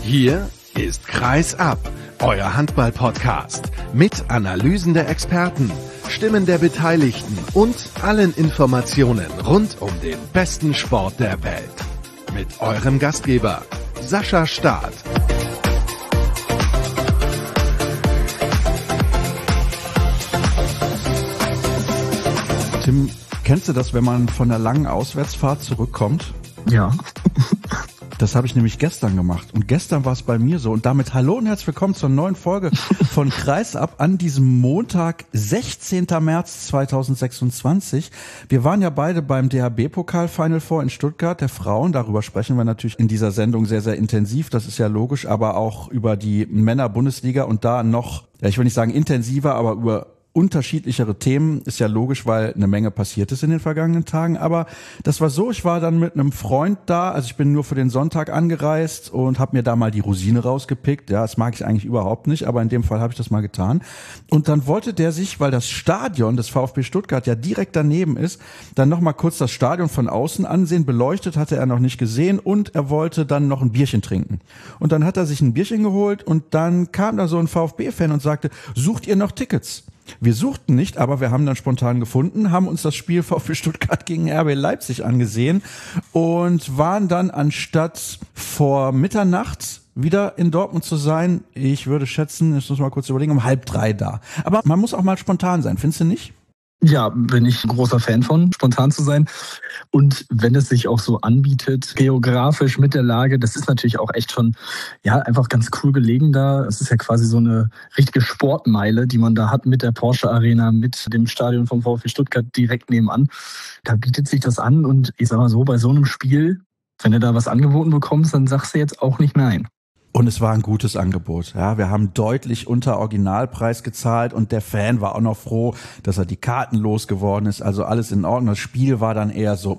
Hier ist Kreis ab, euer Handball-Podcast mit Analysen der Experten, Stimmen der Beteiligten und allen Informationen rund um den besten Sport der Welt. Mit eurem Gastgeber Sascha Staat. Tim, kennst du das, wenn man von einer langen Auswärtsfahrt zurückkommt? Ja. Das habe ich nämlich gestern gemacht. Und gestern war es bei mir so. Und damit hallo und herzlich willkommen zur neuen Folge von Kreis ab an diesem Montag, 16. März 2026. Wir waren ja beide beim DHB-Pokal Final Four in Stuttgart der Frauen. Darüber sprechen wir natürlich in dieser Sendung sehr, sehr intensiv. Das ist ja logisch, aber auch über die Männer-Bundesliga und da noch, ja, ich will nicht sagen intensiver, aber über unterschiedlichere Themen, ist ja logisch, weil eine Menge passiert ist in den vergangenen Tagen, aber das war so, ich war dann mit einem Freund da, also ich bin nur für den Sonntag angereist und habe mir da mal die Rosine rausgepickt, ja, das mag ich eigentlich überhaupt nicht, aber in dem Fall habe ich das mal getan und dann wollte der sich, weil das Stadion des VfB Stuttgart ja direkt daneben ist, dann nochmal kurz das Stadion von außen ansehen, beleuchtet hatte er noch nicht gesehen und er wollte dann noch ein Bierchen trinken und dann hat er sich ein Bierchen geholt und dann kam da so ein VfB-Fan und sagte, sucht ihr noch Tickets? Wir suchten nicht, aber wir haben dann spontan gefunden, haben uns das Spiel VfB Stuttgart gegen RB Leipzig angesehen und waren dann anstatt vor Mitternacht wieder in Dortmund zu sein, ich würde schätzen, ich muss mal kurz überlegen, um 2:30 da. Aber man muss auch mal spontan sein, findest du nicht? Ja, bin ich ein großer Fan von, spontan zu sein. Und wenn es sich auch so anbietet, geografisch mit der Lage, das ist natürlich auch echt schon, ja, einfach ganz cool gelegen da. Es ist ja quasi so eine richtige Sportmeile, die man da hat mit der Porsche Arena, mit dem Stadion vom VfB Stuttgart direkt nebenan. Da bietet sich das an und ich sag mal so, bei so einem Spiel, wenn du da was angeboten bekommst, dann sagst du jetzt auch nicht nein. Und es war ein gutes Angebot. Ja, wir haben deutlich unter Originalpreis gezahlt und der Fan war auch noch froh, dass er die Karten losgeworden ist. Also alles in Ordnung. Das Spiel war dann eher so,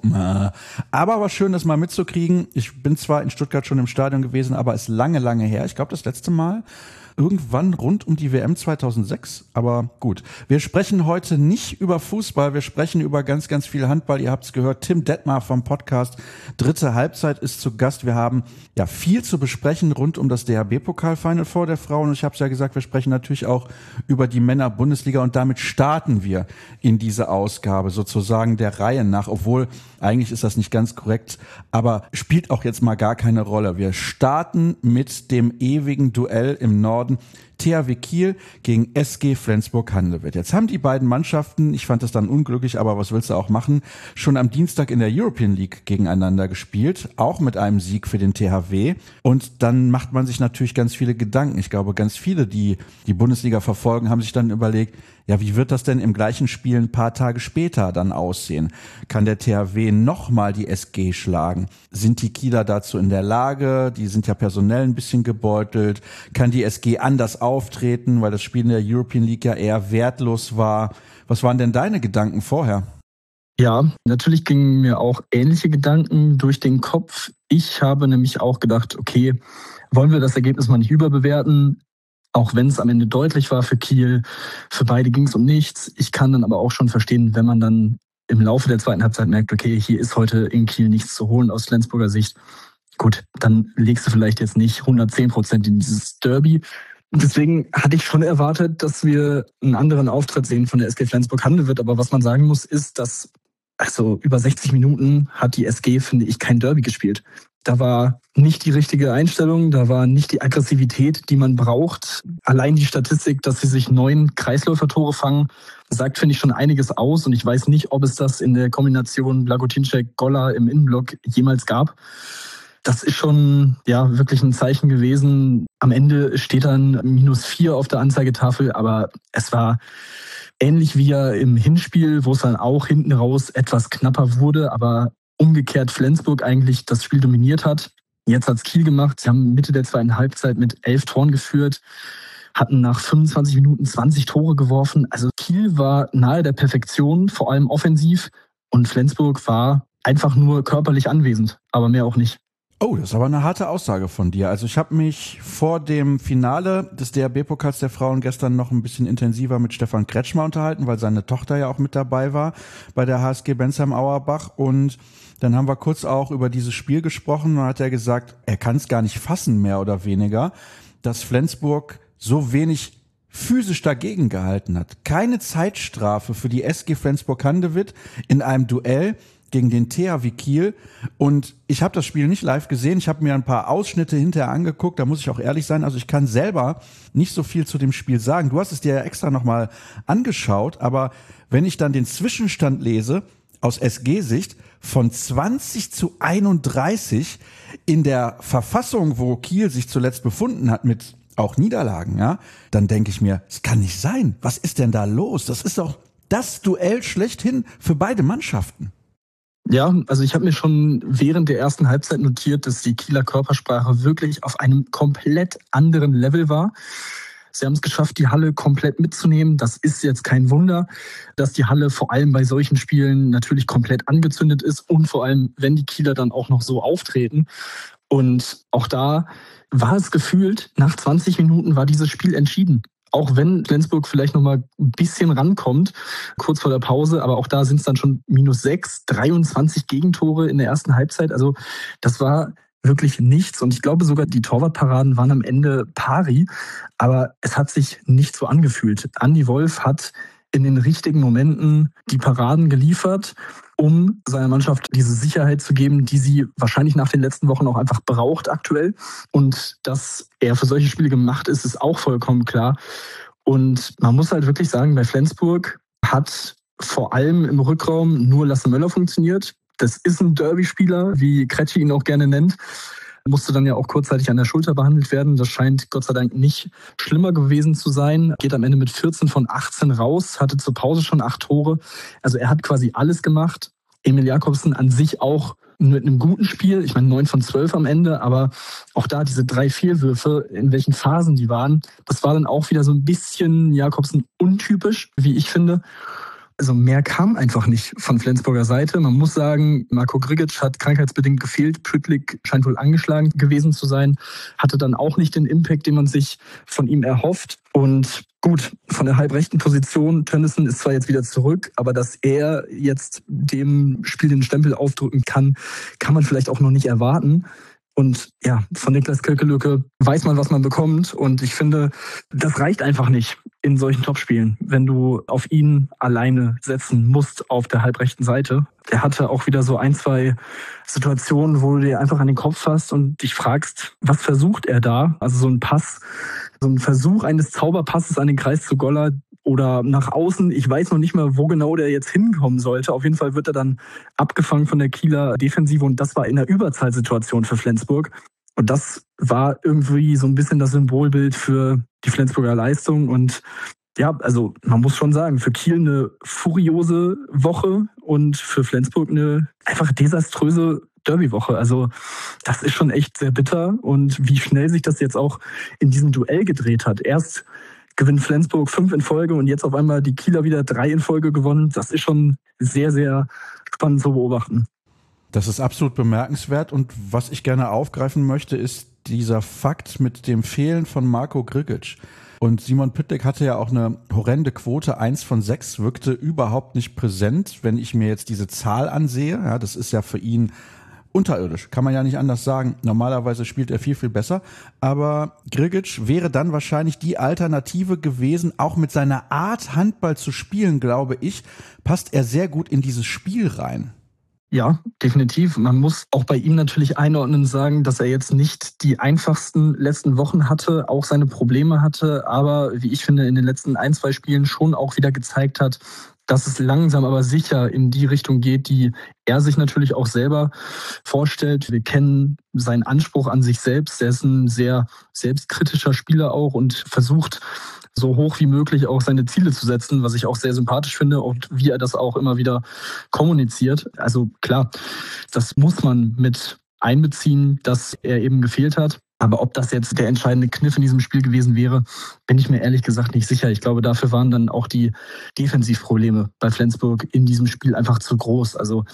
aber war schön, das mal mitzukriegen. Ich bin zwar in Stuttgart schon im Stadion gewesen, aber ist lange, lange her. Ich glaube, das letzte Mal irgendwann rund um die WM 2006, aber gut. Wir sprechen heute nicht über Fußball, wir sprechen über ganz, ganz viel Handball. Ihr habt es gehört, Tim Detmar vom Podcast Dritte Halbzeit ist zu Gast. Wir haben ja viel zu besprechen rund um das DHB-Pokal Final Four der Frauen. Und ich habe es ja gesagt, wir sprechen natürlich auch über die Männer-Bundesliga und damit starten wir in diese Ausgabe sozusagen der Reihe nach, obwohl eigentlich ist das nicht ganz korrekt, aber spielt auch jetzt mal gar keine Rolle. Wir starten mit dem ewigen Duell im Norden. THW Kiel gegen SG Flensburg-Handewitt. Jetzt haben die beiden Mannschaften, ich fand das dann unglücklich, aber was willst du auch machen, schon am Dienstag in der European League gegeneinander gespielt, auch mit einem Sieg für den THW. Und dann macht man sich natürlich ganz viele Gedanken. Ich glaube, ganz viele, die die Bundesliga verfolgen, haben sich dann überlegt, ja, wie wird das denn im gleichen Spiel ein paar Tage später dann aussehen? Kann der THW nochmal die SG schlagen? Sind die Kieler dazu in der Lage? Die sind ja personell ein bisschen gebeutelt. Kann die SG anders auftreten, weil das Spiel in der European League ja eher wertlos war? Was waren denn deine Gedanken vorher? Ja, natürlich gingen mir auch ähnliche Gedanken durch den Kopf. Ich habe nämlich auch gedacht, okay, wollen wir das Ergebnis mal nicht überbewerten? Auch wenn es am Ende deutlich war für Kiel, für beide ging es um nichts. Ich kann dann aber auch schon verstehen, wenn man dann im Laufe der zweiten Halbzeit merkt, okay, hier ist heute in Kiel nichts zu holen aus Flensburger Sicht. Gut, dann legst du vielleicht jetzt nicht 110% in dieses Derby. Deswegen hatte ich schon erwartet, dass wir einen anderen Auftritt sehen von der SG Flensburg-Handewitt. Aber was man sagen muss, ist, dass über 60 Minuten hat die SG, finde ich, kein Derby gespielt. Da war nicht die richtige Einstellung, da war nicht die Aggressivität, die man braucht. Allein die Statistik, dass sie sich 9 Kreisläufertore fangen, sagt, finde ich, schon einiges aus. Und ich weiß nicht, ob es das in der Kombination Blagotinšek-Golla im Innenblock jemals gab. Das ist schon ja wirklich ein Zeichen gewesen. Am Ende steht dann -4 auf der Anzeigetafel, aber es war ähnlich wie ja im Hinspiel, wo es dann auch hinten raus etwas knapper wurde, aber umgekehrt Flensburg eigentlich das Spiel dominiert hat. Jetzt hat's Kiel gemacht. Sie haben Mitte der zweiten Halbzeit mit 11 Toren geführt, hatten nach 25 Minuten 20 Tore geworfen. Also Kiel war nahe der Perfektion, vor allem offensiv. Und Flensburg war einfach nur körperlich anwesend, aber mehr auch nicht. Oh, das ist aber eine harte Aussage von dir. Also ich habe mich vor dem Finale des DHB-Pokals der Frauen gestern noch ein bisschen intensiver mit Stefan Kretschmer unterhalten, weil seine Tochter ja auch mit dabei war bei der HSG Bensheim-Auerbach. Und dann haben wir kurz auch über dieses Spiel gesprochen und hat er gesagt, er kann es gar nicht fassen, mehr oder weniger, dass Flensburg so wenig physisch dagegen gehalten hat. Keine Zeitstrafe für die SG Flensburg-Handewitt in einem Duell gegen den THW Kiel. Und ich habe das Spiel nicht live gesehen. Ich habe mir ein paar Ausschnitte hinterher angeguckt. Da muss ich auch ehrlich sein. Also ich kann selber nicht so viel zu dem Spiel sagen. Du hast es dir ja extra nochmal angeschaut. Aber wenn ich dann den Zwischenstand lese, aus SG-Sicht, von 20-31 in der Verfassung, wo Kiel sich zuletzt befunden hat, mit auch Niederlagen, ja, dann denke ich mir, es kann nicht sein. Was ist denn da los? Das ist doch das Duell schlechthin für beide Mannschaften. Ja, also ich habe mir schon während der ersten Halbzeit notiert, dass die Kieler Körpersprache wirklich auf einem komplett anderen Level war. Sie haben es geschafft, die Halle komplett mitzunehmen. Das ist jetzt kein Wunder, dass die Halle vor allem bei solchen Spielen natürlich komplett angezündet ist und vor allem, wenn die Kieler dann auch noch so auftreten. Und auch da war es gefühlt, nach 20 Minuten war dieses Spiel entschieden. Auch wenn Flensburg vielleicht noch mal ein bisschen rankommt, kurz vor der Pause, aber auch da sind es dann schon -6, 23 Gegentore in der ersten Halbzeit. Also das war wirklich nichts. Und ich glaube sogar, die Torwartparaden waren am Ende pari, aber es hat sich nicht so angefühlt. Andi Wolf hat in den richtigen Momenten die Paraden geliefert, um seiner Mannschaft diese Sicherheit zu geben, die sie wahrscheinlich nach den letzten Wochen auch einfach braucht aktuell. Und dass er für solche Spiele gemacht ist, ist auch vollkommen klar. Und man muss halt wirklich sagen, bei Flensburg hat vor allem im Rückraum nur Lasse Möller funktioniert. Das ist ein Derby-Spieler, wie Kretschi ihn auch gerne nennt. Musste dann ja auch kurzzeitig an der Schulter behandelt werden. Das scheint Gott sei Dank nicht schlimmer gewesen zu sein. Geht am Ende mit 14 von 18 raus, hatte zur Pause schon 8 Tore. Also er hat quasi alles gemacht. Emil Jakobsen an sich auch mit einem guten Spiel. Ich meine 9 von 12 am Ende, aber auch da diese 3 Fehlwürfe, in welchen Phasen die waren, das war dann auch wieder so ein bisschen Jakobsen untypisch, wie ich finde. Also mehr kam einfach nicht von Flensburger Seite. Man muss sagen, Marko Grigic hat krankheitsbedingt gefehlt. Püttlik scheint wohl angeschlagen gewesen zu sein. Hatte dann auch nicht den Impact, den man sich von ihm erhofft. Und gut, von der halbrechten Position, Tönnissen ist zwar jetzt wieder zurück, aber dass er jetzt dem Spiel den Stempel aufdrücken kann, kann man vielleicht auch noch nicht erwarten. Und ja, von Niklas Kölkelöke weiß man, was man bekommt. Und ich finde, das reicht einfach nicht in solchen Topspielen, wenn du auf ihn alleine setzen musst auf der halbrechten Seite. Er hatte auch wieder so 1, 2 Situationen, wo du dir einfach an den Kopf fasst und dich fragst, was versucht er da? Also so ein Pass, so ein Versuch eines Zauberpasses an den Kreis zu Goller oder nach außen. Ich weiß noch nicht mal, wo genau der jetzt hinkommen sollte. Auf jeden Fall wird er dann abgefangen von der Kieler Defensive und das war in einer Überzahlsituation für Flensburg. Und das war irgendwie so ein bisschen das Symbolbild für die Flensburger Leistung. Und ja, also man muss schon sagen, für Kiel eine furiose Woche und für Flensburg eine einfach desaströse Derby-Woche. Also das ist schon echt sehr bitter. Und wie schnell sich das jetzt auch in diesem Duell gedreht hat. Erst gewinnt Flensburg 5 in Folge und jetzt auf einmal die Kieler wieder 3 in Folge gewonnen. Das ist schon sehr, sehr spannend zu beobachten. Das ist absolut bemerkenswert und was ich gerne aufgreifen möchte, ist dieser Fakt mit dem Fehlen von Marko Grigic. Und Simon Püttlik hatte ja auch eine horrende Quote, 1 von 6, wirkte überhaupt nicht präsent, wenn ich mir jetzt diese Zahl ansehe. Ja, das ist ja für ihn unterirdisch, kann man ja nicht anders sagen. Normalerweise spielt er viel, viel besser. Aber Grigic wäre dann wahrscheinlich die Alternative gewesen, auch mit seiner Art Handball zu spielen, glaube ich, passt er sehr gut in dieses Spiel rein. Ja, definitiv. Man muss auch bei ihm natürlich einordnen sagen, dass er jetzt nicht die einfachsten letzten Wochen hatte, auch seine Probleme hatte, aber wie ich finde, in den letzten 1, 2 Spielen schon auch wieder gezeigt hat, dass es langsam aber sicher in die Richtung geht, die er sich natürlich auch selber vorstellt. Wir kennen seinen Anspruch an sich selbst. Er ist ein sehr selbstkritischer Spieler auch und versucht, so hoch wie möglich auch seine Ziele zu setzen, was ich auch sehr sympathisch finde und wie er das auch immer wieder kommuniziert. Also klar, das muss man mit einbeziehen, dass er eben gefehlt hat. Aber ob das jetzt der entscheidende Kniff in diesem Spiel gewesen wäre, bin ich mir ehrlich gesagt nicht sicher. Ich glaube, dafür waren dann auch die Defensivprobleme bei Flensburg in diesem Spiel einfach zu groß. Also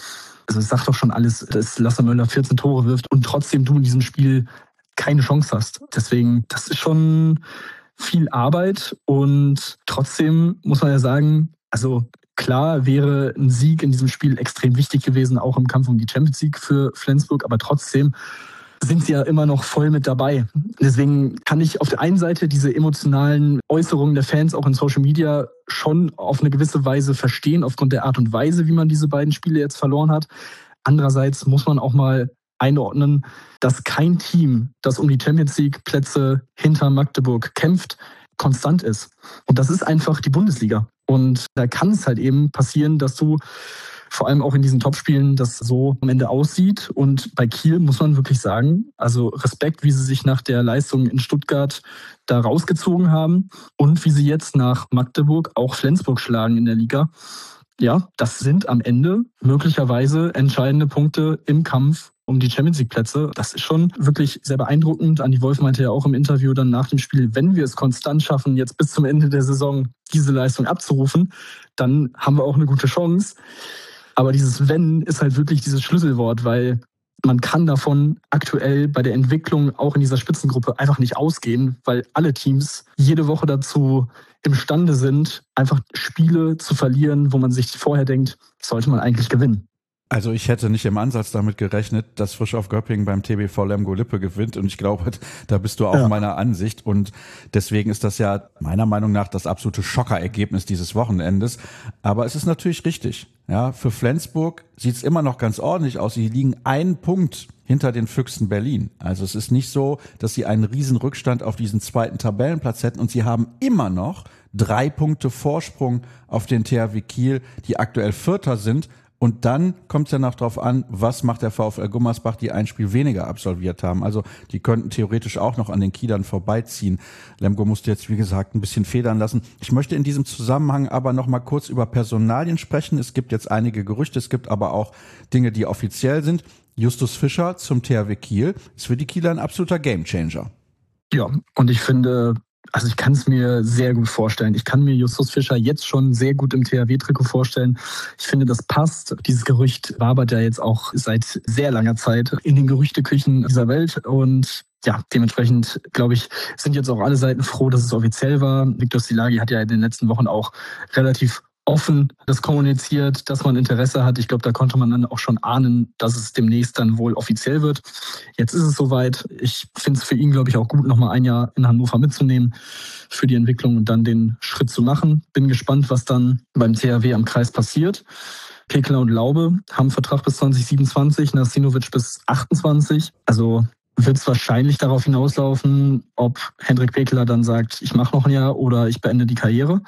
Also es sagt doch schon alles, dass Lasse Möller 14 Tore wirft und trotzdem du in diesem Spiel keine Chance hast. Deswegen, das ist schon viel Arbeit und trotzdem muss man ja sagen, also klar wäre ein Sieg in diesem Spiel extrem wichtig gewesen, auch im Kampf um die Champions League für Flensburg, aber trotzdem sind sie ja immer noch voll mit dabei. Deswegen kann ich auf der einen Seite diese emotionalen Äußerungen der Fans auch in Social Media schon auf eine gewisse Weise verstehen, aufgrund der Art und Weise, wie man diese beiden Spiele jetzt verloren hat. Andererseits muss man auch mal einordnen, dass kein Team, das um die Champions League Plätze hinter Magdeburg kämpft, konstant ist. Und das ist einfach die Bundesliga. Und da kann es halt eben passieren, dass du vor allem auch in diesen Topspielen das so am Ende aussieht. Und bei Kiel muss man wirklich sagen, also Respekt, wie sie sich nach der Leistung in Stuttgart da rausgezogen haben und wie sie jetzt nach Magdeburg auch Flensburg schlagen in der Liga. Ja, das sind am Ende möglicherweise entscheidende Punkte im Kampf um die Champions-League-Plätze. Das ist schon wirklich sehr beeindruckend. Andi Wolf meinte ja auch im Interview dann nach dem Spiel, wenn wir es konstant schaffen, jetzt bis zum Ende der Saison diese Leistung abzurufen, dann haben wir auch eine gute Chance. Aber dieses Wenn ist halt wirklich dieses Schlüsselwort, weil man kann davon aktuell bei der Entwicklung auch in dieser Spitzengruppe einfach nicht ausgehen, weil alle Teams jede Woche dazu imstande sind, einfach Spiele zu verlieren, wo man sich vorher denkt, sollte man eigentlich gewinnen. Also ich hätte nicht im Ansatz damit gerechnet, dass Frisch auf Göppingen beim TBV Lemgo-Lippe gewinnt und ich glaube, da bist du auch meiner Ansicht und deswegen ist das ja meiner Meinung nach das absolute Schockerergebnis dieses Wochenendes, aber es ist natürlich richtig. Ja, für Flensburg sieht es immer noch ganz ordentlich aus. Sie liegen einen Punkt hinter den Füchsen Berlin. Also es ist nicht so, dass sie einen riesen Rückstand auf diesen zweiten Tabellenplatz hätten und sie haben immer noch 3 Punkte Vorsprung auf den THW Kiel, die aktuell Vierter sind. Und dann kommt es ja noch drauf an, was macht der VfL Gummersbach, die ein Spiel weniger absolviert haben. Also die könnten theoretisch auch noch an den Kielern vorbeiziehen. Lemgo musste jetzt, wie gesagt, ein bisschen federn lassen. Ich möchte in diesem Zusammenhang aber noch mal kurz über Personalien sprechen. Es gibt jetzt einige Gerüchte, es gibt aber auch Dinge, die offiziell sind. Justus Fischer zum THW Kiel ist für die Kieler ein absoluter Gamechanger. Ja, und ich finde, also ich kann es mir sehr gut vorstellen. Ich kann mir Justus Fischer jetzt schon sehr gut im THW-Trikot vorstellen. Ich finde, das passt. Dieses Gerücht wabert ja jetzt auch seit sehr langer Zeit in den Gerüchteküchen dieser Welt. Und ja, dementsprechend, glaube ich, sind jetzt auch alle Seiten froh, dass es offiziell war. Viktor Szilágyi hat ja in den letzten Wochen auch relativ offen das kommuniziert, dass man Interesse hat. Ich glaube, da konnte man dann auch schon ahnen, dass es demnächst dann wohl offiziell wird. Jetzt ist es soweit. Ich finde es für ihn, glaube ich, auch gut, nochmal ein Jahr in Hannover mitzunehmen für die Entwicklung und dann den Schritt zu machen. Bin gespannt, was dann beim THW am Kreis passiert. Pekeler und Laube haben Vertrag bis 2027, Nasinovic bis 28. Also wird es wahrscheinlich darauf hinauslaufen, ob Hendrik Pekeler dann sagt, ich mache noch ein Jahr oder ich beende die Karriere.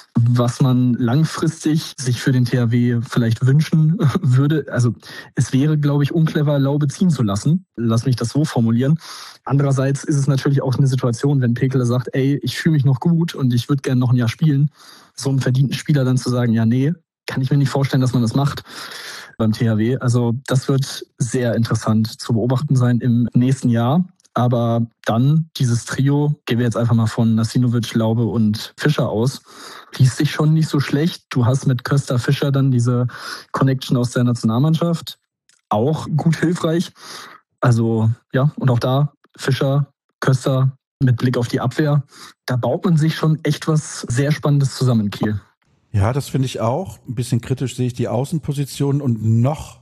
Was man langfristig sich für den THW vielleicht wünschen würde. Also es wäre, glaube ich, unclever, Laube ziehen zu lassen. Lass mich das so formulieren. Andererseits ist es natürlich auch eine Situation, wenn Pekeler sagt, ey, ich fühle mich noch gut und ich würde gerne noch ein Jahr spielen. So einem verdienten Spieler dann zu sagen, ja, nee, kann ich mir nicht vorstellen, dass man das macht beim THW. Also das wird sehr interessant zu beobachten sein im nächsten Jahr. Aber dann dieses Trio, gehen wir jetzt einfach mal von Nasinovic, Laube und Fischer aus, liest sich schon nicht so schlecht. Du hast mit Köster Fischer dann diese Connection aus der Nationalmannschaft, auch gut hilfreich. Also ja, und auch da Fischer, Köster mit Blick auf die Abwehr, da baut man sich schon echt was sehr Spannendes zusammen in Kiel. Ja, das finde ich auch. Ein bisschen kritisch sehe ich die Außenpositionen und noch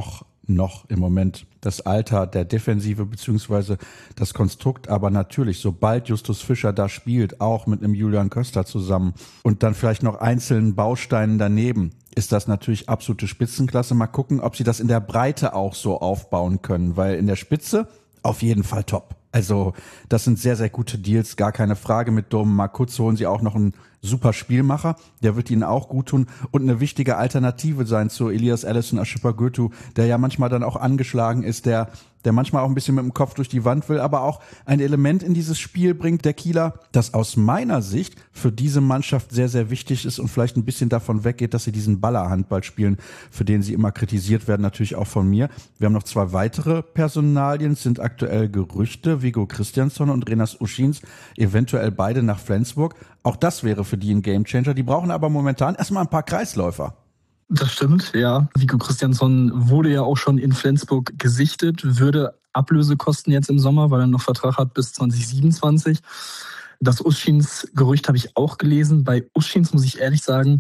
im Moment das Alter der Defensive beziehungsweise das Konstrukt. Aber natürlich, sobald Justus Fischer da spielt, auch mit einem Julian Köster zusammen und dann vielleicht noch einzelnen Bausteinen daneben, ist das natürlich absolute Spitzenklasse. Mal gucken, ob sie das in der Breite auch so aufbauen können, weil in der Spitze auf jeden Fall top. Also das sind sehr, sehr gute Deals, gar keine Frage. Mit Dom Markutz holen sie auch noch einen super Spielmacher, der wird ihnen auch gut tun und eine wichtige Alternative sein zu Elias Allison Ashipa-Götu, der ja manchmal dann auch angeschlagen ist, der manchmal auch ein bisschen mit dem Kopf durch die Wand will, aber auch ein Element in dieses Spiel bringt, der Kieler, das aus meiner Sicht für diese Mannschaft sehr, sehr wichtig ist und vielleicht ein bisschen davon weggeht, dass sie diesen Ballerhandball spielen, für den sie immer kritisiert werden, natürlich auch von mir. Wir haben noch 2 weitere Personalien, sind aktuell Gerüchte, Viggo Christiansson und Renas Uschins, eventuell beide nach Flensburg. Auch das wäre für die ein Gamechanger. Die brauchen aber momentan erstmal ein paar Kreisläufer. Das stimmt, ja. Viggo Kristjansson wurde ja auch schon in Flensburg gesichtet, würde Ablöse kosten jetzt im Sommer, weil er noch Vertrag hat bis 2027. Das Uschins-Gerücht habe ich auch gelesen. Bei Uschins muss ich ehrlich sagen,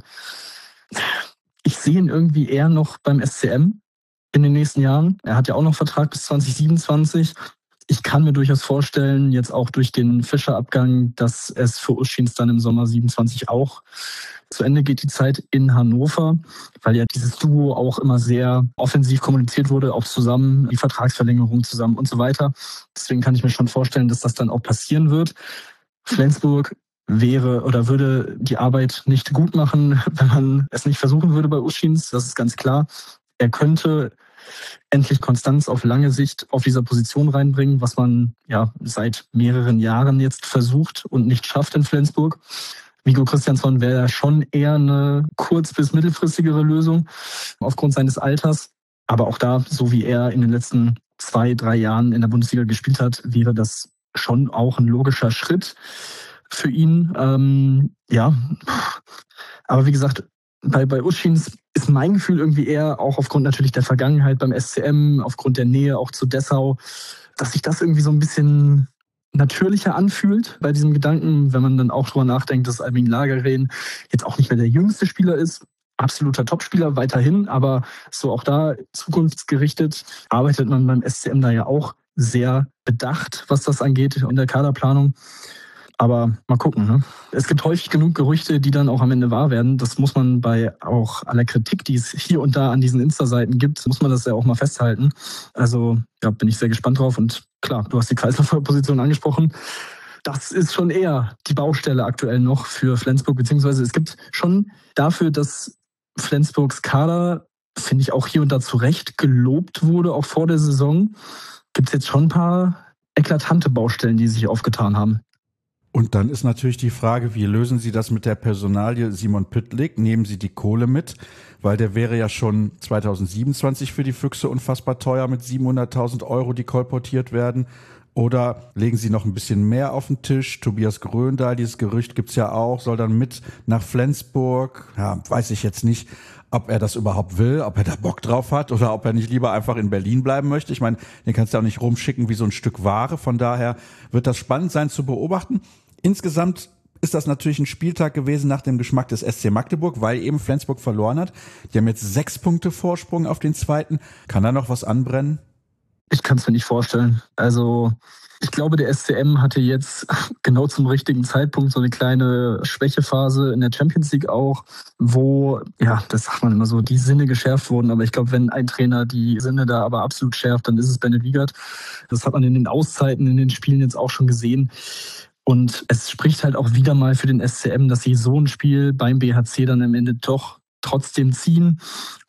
ich sehe ihn irgendwie eher noch beim SCM in den nächsten Jahren. Er hat ja auch noch Vertrag bis 2027. Ich kann mir durchaus vorstellen, jetzt auch durch den Fischer-Abgang, dass es für Uschins dann im Sommer 27 auch zu Ende geht, die Zeit in Hannover, weil ja dieses Duo auch immer sehr offensiv kommuniziert wurde, auch zusammen, die Vertragsverlängerung zusammen und so weiter. Deswegen kann ich mir schon vorstellen, dass das dann auch passieren wird. Flensburg wäre oder würde die Arbeit nicht gut machen, wenn man es nicht versuchen würde bei Uschins. Das ist ganz klar. Er könnte endlich Konstanz auf lange Sicht auf dieser Position reinbringen, was man ja seit mehreren Jahren jetzt versucht und nicht schafft in Flensburg. Viggo Kristjansson wäre schon eher eine kurz- bis mittelfristigere Lösung aufgrund seines Alters. Aber auch da, so wie er in den letzten 2-3 Jahren in der Bundesliga gespielt hat, wäre das schon auch ein logischer Schritt für ihn. Ja, aber wie gesagt, bei Uschins ist mein Gefühl irgendwie eher, auch aufgrund natürlich der Vergangenheit beim SCM, aufgrund der Nähe auch zu Dessau, dass sich das irgendwie so ein bisschen natürlicher anfühlt bei diesem Gedanken, wenn man dann auch drüber nachdenkt, dass Albin Lagergren jetzt auch nicht mehr der jüngste Spieler ist. Absoluter Topspieler weiterhin, aber so auch da zukunftsgerichtet arbeitet man beim SCM da ja auch sehr bedacht, was das angeht in der Kaderplanung. Aber mal gucken. Ne? Es gibt häufig genug Gerüchte, die dann auch am Ende wahr werden. Das muss man bei auch aller Kritik, die es hier und da an diesen Insta-Seiten gibt, muss man das ja auch mal festhalten. Also ja, bin ich sehr gespannt drauf. Und klar, du hast die Kreislaufposition angesprochen. Das ist schon eher die Baustelle aktuell noch für Flensburg, beziehungsweise es gibt schon dafür, dass Flensburgs Kader, finde ich, auch hier und da zu Recht gelobt wurde, auch vor der Saison, gibt es jetzt schon ein paar eklatante Baustellen, die sich aufgetan haben. Und dann ist natürlich die Frage, wie lösen Sie das mit der Personalie Simon Pytlik? Nehmen Sie die Kohle mit? Weil der wäre ja schon 2027 für die Füchse unfassbar teuer mit 700.000 Euro, die kolportiert werden. Oder legen Sie noch ein bisschen mehr auf den Tisch? Tobias Gröndahl, dieses Gerücht gibt's ja auch, soll dann mit nach Flensburg. Ja, weiß ich jetzt nicht, ob er das überhaupt will, ob er da Bock drauf hat oder ob er nicht lieber einfach in Berlin bleiben möchte. Ich meine, den kannst du auch nicht rumschicken wie so ein Stück Ware. Von daher wird das spannend sein zu beobachten. Insgesamt ist das natürlich ein Spieltag gewesen nach dem Geschmack des SC Magdeburg, weil eben Flensburg verloren hat. Die haben jetzt 6 Punkte Vorsprung auf den zweiten. Kann da noch was anbrennen? Ich kann es mir nicht vorstellen. Also ich glaube, der SCM hatte jetzt genau zum richtigen Zeitpunkt so eine kleine Schwächephase in der Champions League auch, wo, ja, das sagt man immer so, die Sinne geschärft wurden. Aber ich glaube, wenn ein Trainer die Sinne da aber absolut schärft, dann ist es Bennett Wiegert. Das hat man in den Auszeiten, in den Spielen jetzt auch schon gesehen. Und es spricht halt auch wieder mal für den SCM, dass sie so ein Spiel beim BHC dann am Ende doch trotzdem ziehen.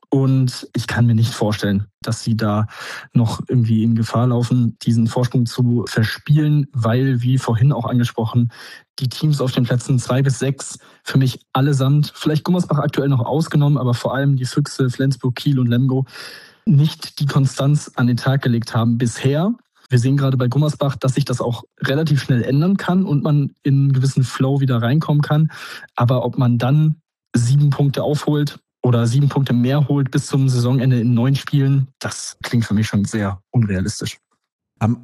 Und ich kann mir nicht vorstellen, dass sie da noch irgendwie in Gefahr laufen, diesen Vorsprung zu verspielen, weil, wie vorhin auch angesprochen, die Teams auf den Plätzen 2 bis 6 für mich allesamt, vielleicht Gummersbach aktuell noch ausgenommen, aber vor allem die Füchse, Flensburg, Kiel und Lemgo, nicht die Konstanz an den Tag gelegt haben bisher. Wir sehen gerade bei Gummersbach, dass sich das auch relativ schnell ändern kann und man in einen gewissen Flow wieder reinkommen kann. Aber ob man dann 7 Punkte aufholt oder 7 Punkte mehr holt bis zum Saisonende in 9 Spielen, das klingt für mich schon sehr unrealistisch. Am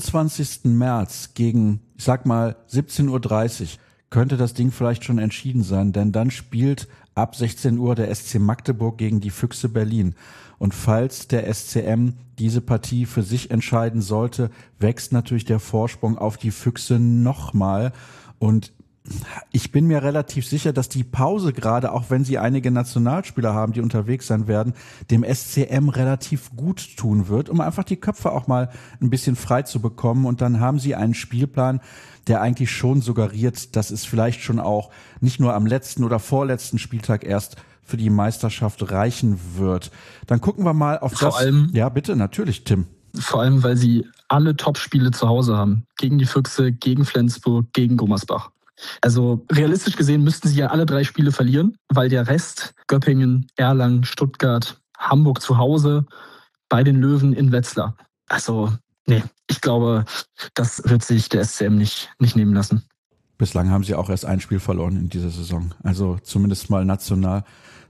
28. März gegen, ich sag mal, 17.30 Uhr könnte das Ding vielleicht schon entschieden sein, denn dann spielt ab 16 Uhr der SC Magdeburg gegen die Füchse Berlin. Und falls der SCM diese Partie für sich entscheiden sollte, wächst natürlich der Vorsprung auf die Füchse nochmal. Und ich bin mir relativ sicher, dass die Pause gerade, auch wenn sie einige Nationalspieler haben, die unterwegs sein werden, dem SCM relativ gut tun wird, um einfach die Köpfe auch mal ein bisschen frei zu bekommen. Und dann haben sie einen Spielplan, der eigentlich schon suggeriert, dass es vielleicht schon auch nicht nur am letzten oder vorletzten Spieltag erst für die Meisterschaft reichen wird. Dann gucken wir mal auf das. Vor allem, ja, bitte, natürlich, Tim. Vor allem, weil sie alle Top-Spiele zu Hause haben. Gegen die Füchse, gegen Flensburg, gegen Gummersbach. Also realistisch gesehen müssten sie ja alle 3 Spiele verlieren, weil der Rest, Göppingen, Erlangen, Stuttgart, Hamburg zu Hause, bei den Löwen in Wetzlar. Also, nee, ich glaube, das wird sich der SCM nicht nehmen lassen. Bislang haben sie auch erst ein Spiel verloren in dieser Saison. Also zumindest mal national.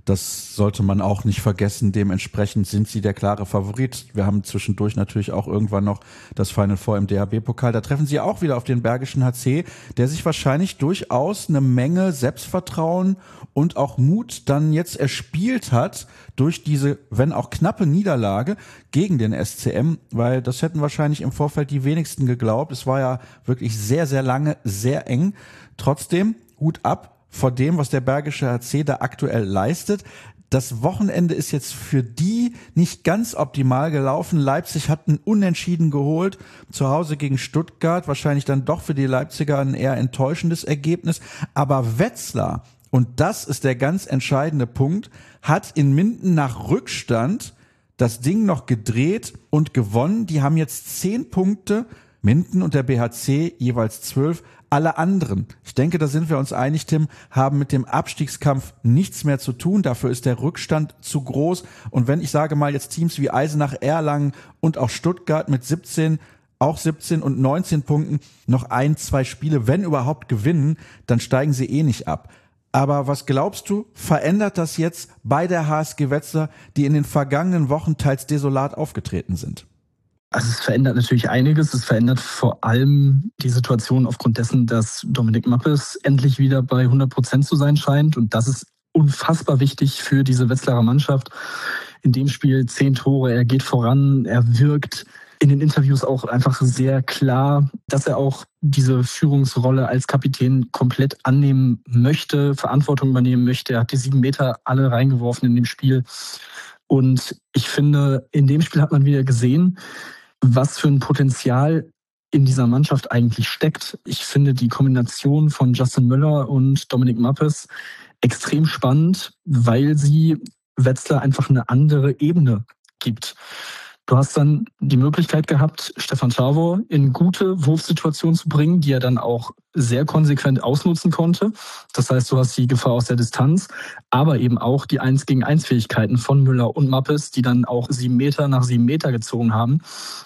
Das sollte man auch nicht vergessen. Dementsprechend sind sie der klare Favorit. Wir haben zwischendurch natürlich auch irgendwann noch das Final Four im DHB-Pokal. Da treffen sie auch wieder auf den Bergischen HC, der sich wahrscheinlich durchaus eine Menge Selbstvertrauen und auch Mut dann jetzt erspielt hat durch diese, wenn auch knappe Niederlage gegen den SCM, weil das hätten wahrscheinlich im Vorfeld die wenigsten geglaubt. Es war ja wirklich sehr, sehr lange, sehr eng. Trotzdem, Hut ab vor dem, was der Bergische HC da aktuell leistet. Das Wochenende ist jetzt für die nicht ganz optimal gelaufen. Leipzig hat ein Unentschieden geholt, zu Hause gegen Stuttgart. Wahrscheinlich dann doch für die Leipziger ein eher enttäuschendes Ergebnis. Aber Wetzlar, und das ist der ganz entscheidende Punkt, hat in Minden nach Rückstand das Ding noch gedreht und gewonnen. Die haben jetzt 10 Punkte, Minden und der BHC jeweils 12. Alle anderen, ich denke, da sind wir uns einig, Tim, haben mit dem Abstiegskampf nichts mehr zu tun. Dafür ist der Rückstand zu groß. Und wenn ich sage mal jetzt Teams wie Eisenach, Erlangen und auch Stuttgart mit 17, auch 17 und 19 Punkten noch 1-2 Spiele, wenn überhaupt gewinnen, dann steigen sie eh nicht ab. Aber was glaubst du, verändert das jetzt bei der HSG Wetzlar, die in den vergangenen Wochen teils desolat aufgetreten sind? Also es verändert natürlich einiges. Es verändert vor allem die Situation aufgrund dessen, dass Dominik Mappes endlich wieder bei 100% zu sein scheint. Und das ist unfassbar wichtig für diese Wetzlarer Mannschaft. In dem Spiel 10 Tore, er geht voran, er wirkt in den Interviews auch einfach sehr klar, dass er auch diese Führungsrolle als Kapitän komplett annehmen möchte, Verantwortung übernehmen möchte. Er hat die 7 Meter alle reingeworfen in dem Spiel. Und ich finde, in dem Spiel hat man wieder gesehen, was für ein Potenzial in dieser Mannschaft eigentlich steckt. Ich finde die Kombination von Justin Möller und Dominik Mappes extrem spannend, weil sie Wetzlar einfach eine andere Ebene gibt. Du hast dann die Möglichkeit gehabt, Stefan Czarwo in gute Wurfsituationen zu bringen, die er dann auch sehr konsequent ausnutzen konnte. Das heißt, du hast die Gefahr aus der Distanz, aber eben auch die 1-gegen-1-Fähigkeiten von Müller und Mappes, die dann auch 7 Meter nach 7 Meter gezogen haben.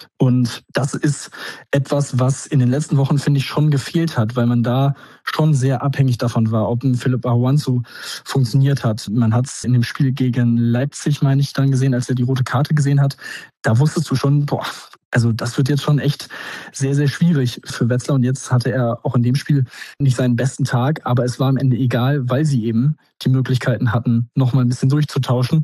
Und das ist etwas, was in den letzten Wochen, finde ich, schon gefehlt hat, weil man da schon sehr abhängig davon war, ob ein Philipp Ahuanzu funktioniert hat. Man hat es in dem Spiel gegen Leipzig, meine ich, dann gesehen, als er die rote Karte gesehen hat. Da wusstest du schon, also das wird jetzt schon echt sehr, sehr schwierig für Wetzlar. Und jetzt hatte er auch in dem Spiel nicht seinen besten Tag, aber es war am Ende egal, weil sie eben die Möglichkeiten hatten, nochmal ein bisschen durchzutauschen.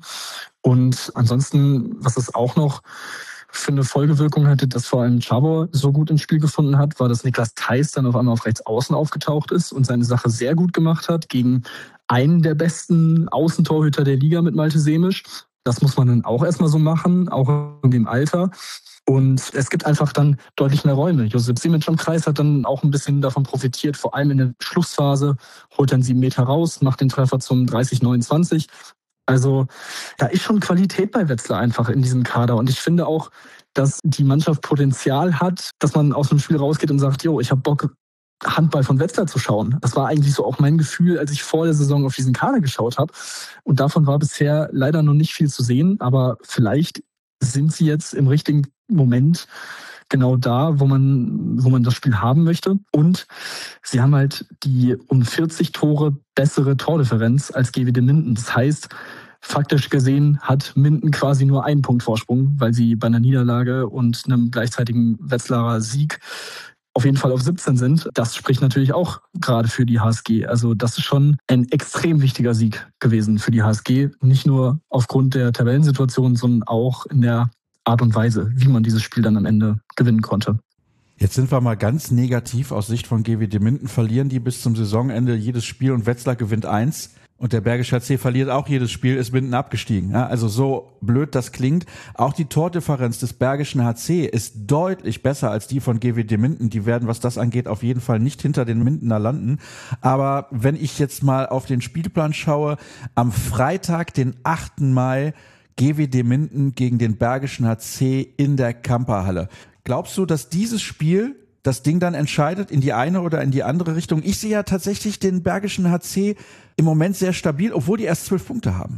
Und ansonsten, was es auch noch für eine Folgewirkung hatte, dass vor allem Czarwo so gut ins Spiel gefunden hat, war, dass Niklas Theis dann auf einmal auf rechts außen aufgetaucht ist und seine Sache sehr gut gemacht hat gegen einen der besten Außentorhüter der Liga mit Malte Semisch. Das muss man dann auch erstmal so machen, auch in dem Alter. Und es gibt einfach dann deutlich mehr Räume. Josip Simic am Kreis hat dann auch ein bisschen davon profitiert, vor allem in der Schlussphase, holt dann 7 Meter raus, macht den Treffer zum 30-29. Also da ist schon Qualität bei Wetzlar einfach in diesem Kader. Und ich finde auch, dass die Mannschaft Potenzial hat, dass man aus dem Spiel rausgeht und sagt, ich habe Bock, Handball von Wetzlar zu schauen. Das war eigentlich so auch mein Gefühl, als ich vor der Saison auf diesen Kader geschaut habe. Und davon war bisher leider noch nicht viel zu sehen. Aber vielleicht sind sie jetzt im richtigen Moment genau da, wo man das Spiel haben möchte. Und sie haben halt die um 40 Tore bessere Tordifferenz als GWD Minden. Das heißt, faktisch gesehen hat Minden quasi nur einen Punkt Vorsprung, weil sie bei einer Niederlage und einem gleichzeitigen Wetzlarer Sieg auf jeden Fall auf 17 sind. Das spricht natürlich auch gerade für die HSG. Also das ist schon ein extrem wichtiger Sieg gewesen für die HSG. Nicht nur aufgrund der Tabellensituation, sondern auch in der Art und Weise, wie man dieses Spiel dann am Ende gewinnen konnte. Jetzt sind wir mal ganz negativ aus Sicht von GWD Minden. Verlieren die bis zum Saisonende jedes Spiel und Wetzlar gewinnt 1. Und der Bergische HC verliert auch jedes Spiel, ist Minden abgestiegen. Ja, also so blöd das klingt. Auch die Tordifferenz des Bergischen HC ist deutlich besser als die von GWD Minden. Die werden, was das angeht, auf jeden Fall nicht hinter den Mindener landen. Aber wenn ich jetzt mal auf den Spielplan schaue, am Freitag, den 8. Mai, GWD Minden gegen den Bergischen HC in der Kamperhalle. Glaubst du, dass dieses Spiel das Ding dann entscheidet in die eine oder in die andere Richtung? Ich sehe ja tatsächlich den Bergischen HC im Moment sehr stabil, obwohl die erst 12 Punkte haben.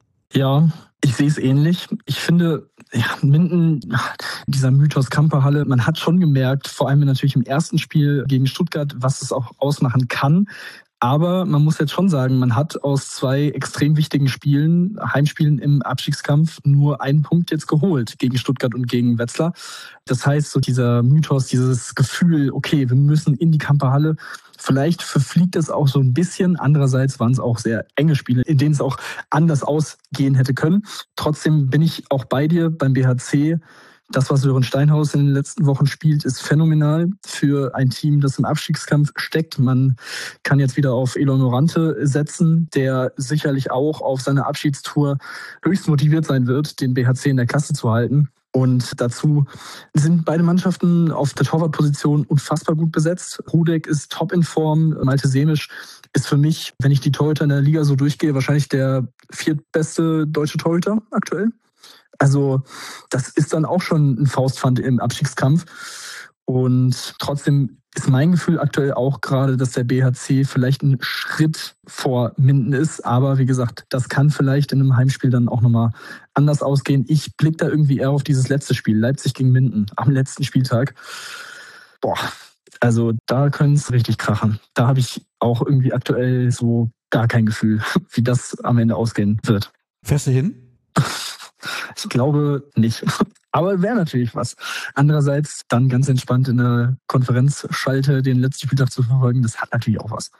Ja, ich sehe es ähnlich. Ich finde, Minden, dieser Mythos Kamperhalle, man hat schon gemerkt, vor allem natürlich im ersten Spiel gegen Stuttgart, was es auch ausmachen kann. Aber man muss jetzt schon sagen, man hat aus 2 extrem wichtigen Spielen, Heimspielen im Abstiegskampf, nur einen Punkt jetzt geholt gegen Stuttgart und gegen Wetzlar. Das heißt, so dieser Mythos, dieses Gefühl, okay, wir müssen in die Kamperhalle, vielleicht verfliegt es auch so ein bisschen. Andererseits waren es auch sehr enge Spiele, in denen es auch anders ausgehen hätte können. Trotzdem bin ich auch bei dir beim BHC. Das, was Sören Steinhaus in den letzten Wochen spielt, ist phänomenal für ein Team, das im Abstiegskampf steckt. Man kann jetzt wieder auf Elon Morante setzen, der sicherlich auch auf seiner Abschiedstour höchst motiviert sein wird, den BHC in der Klasse zu halten. Und dazu sind beide Mannschaften auf der Torwartposition unfassbar gut besetzt. Rudek ist top in Form. Malte Semisch ist für mich, wenn ich die Torhüter in der Liga so durchgehe, wahrscheinlich der 4. beste deutsche Torhüter aktuell. Also das ist dann auch schon ein Faustpfand im Abstiegskampf. Und trotzdem ist mein Gefühl aktuell auch gerade, dass der BHC vielleicht einen Schritt vor Minden ist. Aber wie gesagt, das kann vielleicht in einem Heimspiel dann auch nochmal anders ausgehen. Ich blicke da irgendwie eher auf dieses letzte Spiel, Leipzig gegen Minden, am letzten Spieltag. Also da können es richtig krachen. Da habe ich auch irgendwie aktuell so gar kein Gefühl, wie das am Ende ausgehen wird. Fährst du hin? Ich glaube nicht. Aber wäre natürlich was. Andererseits dann ganz entspannt in der Konferenzschalte den letzten Spieltag zu verfolgen, das hat natürlich auch was.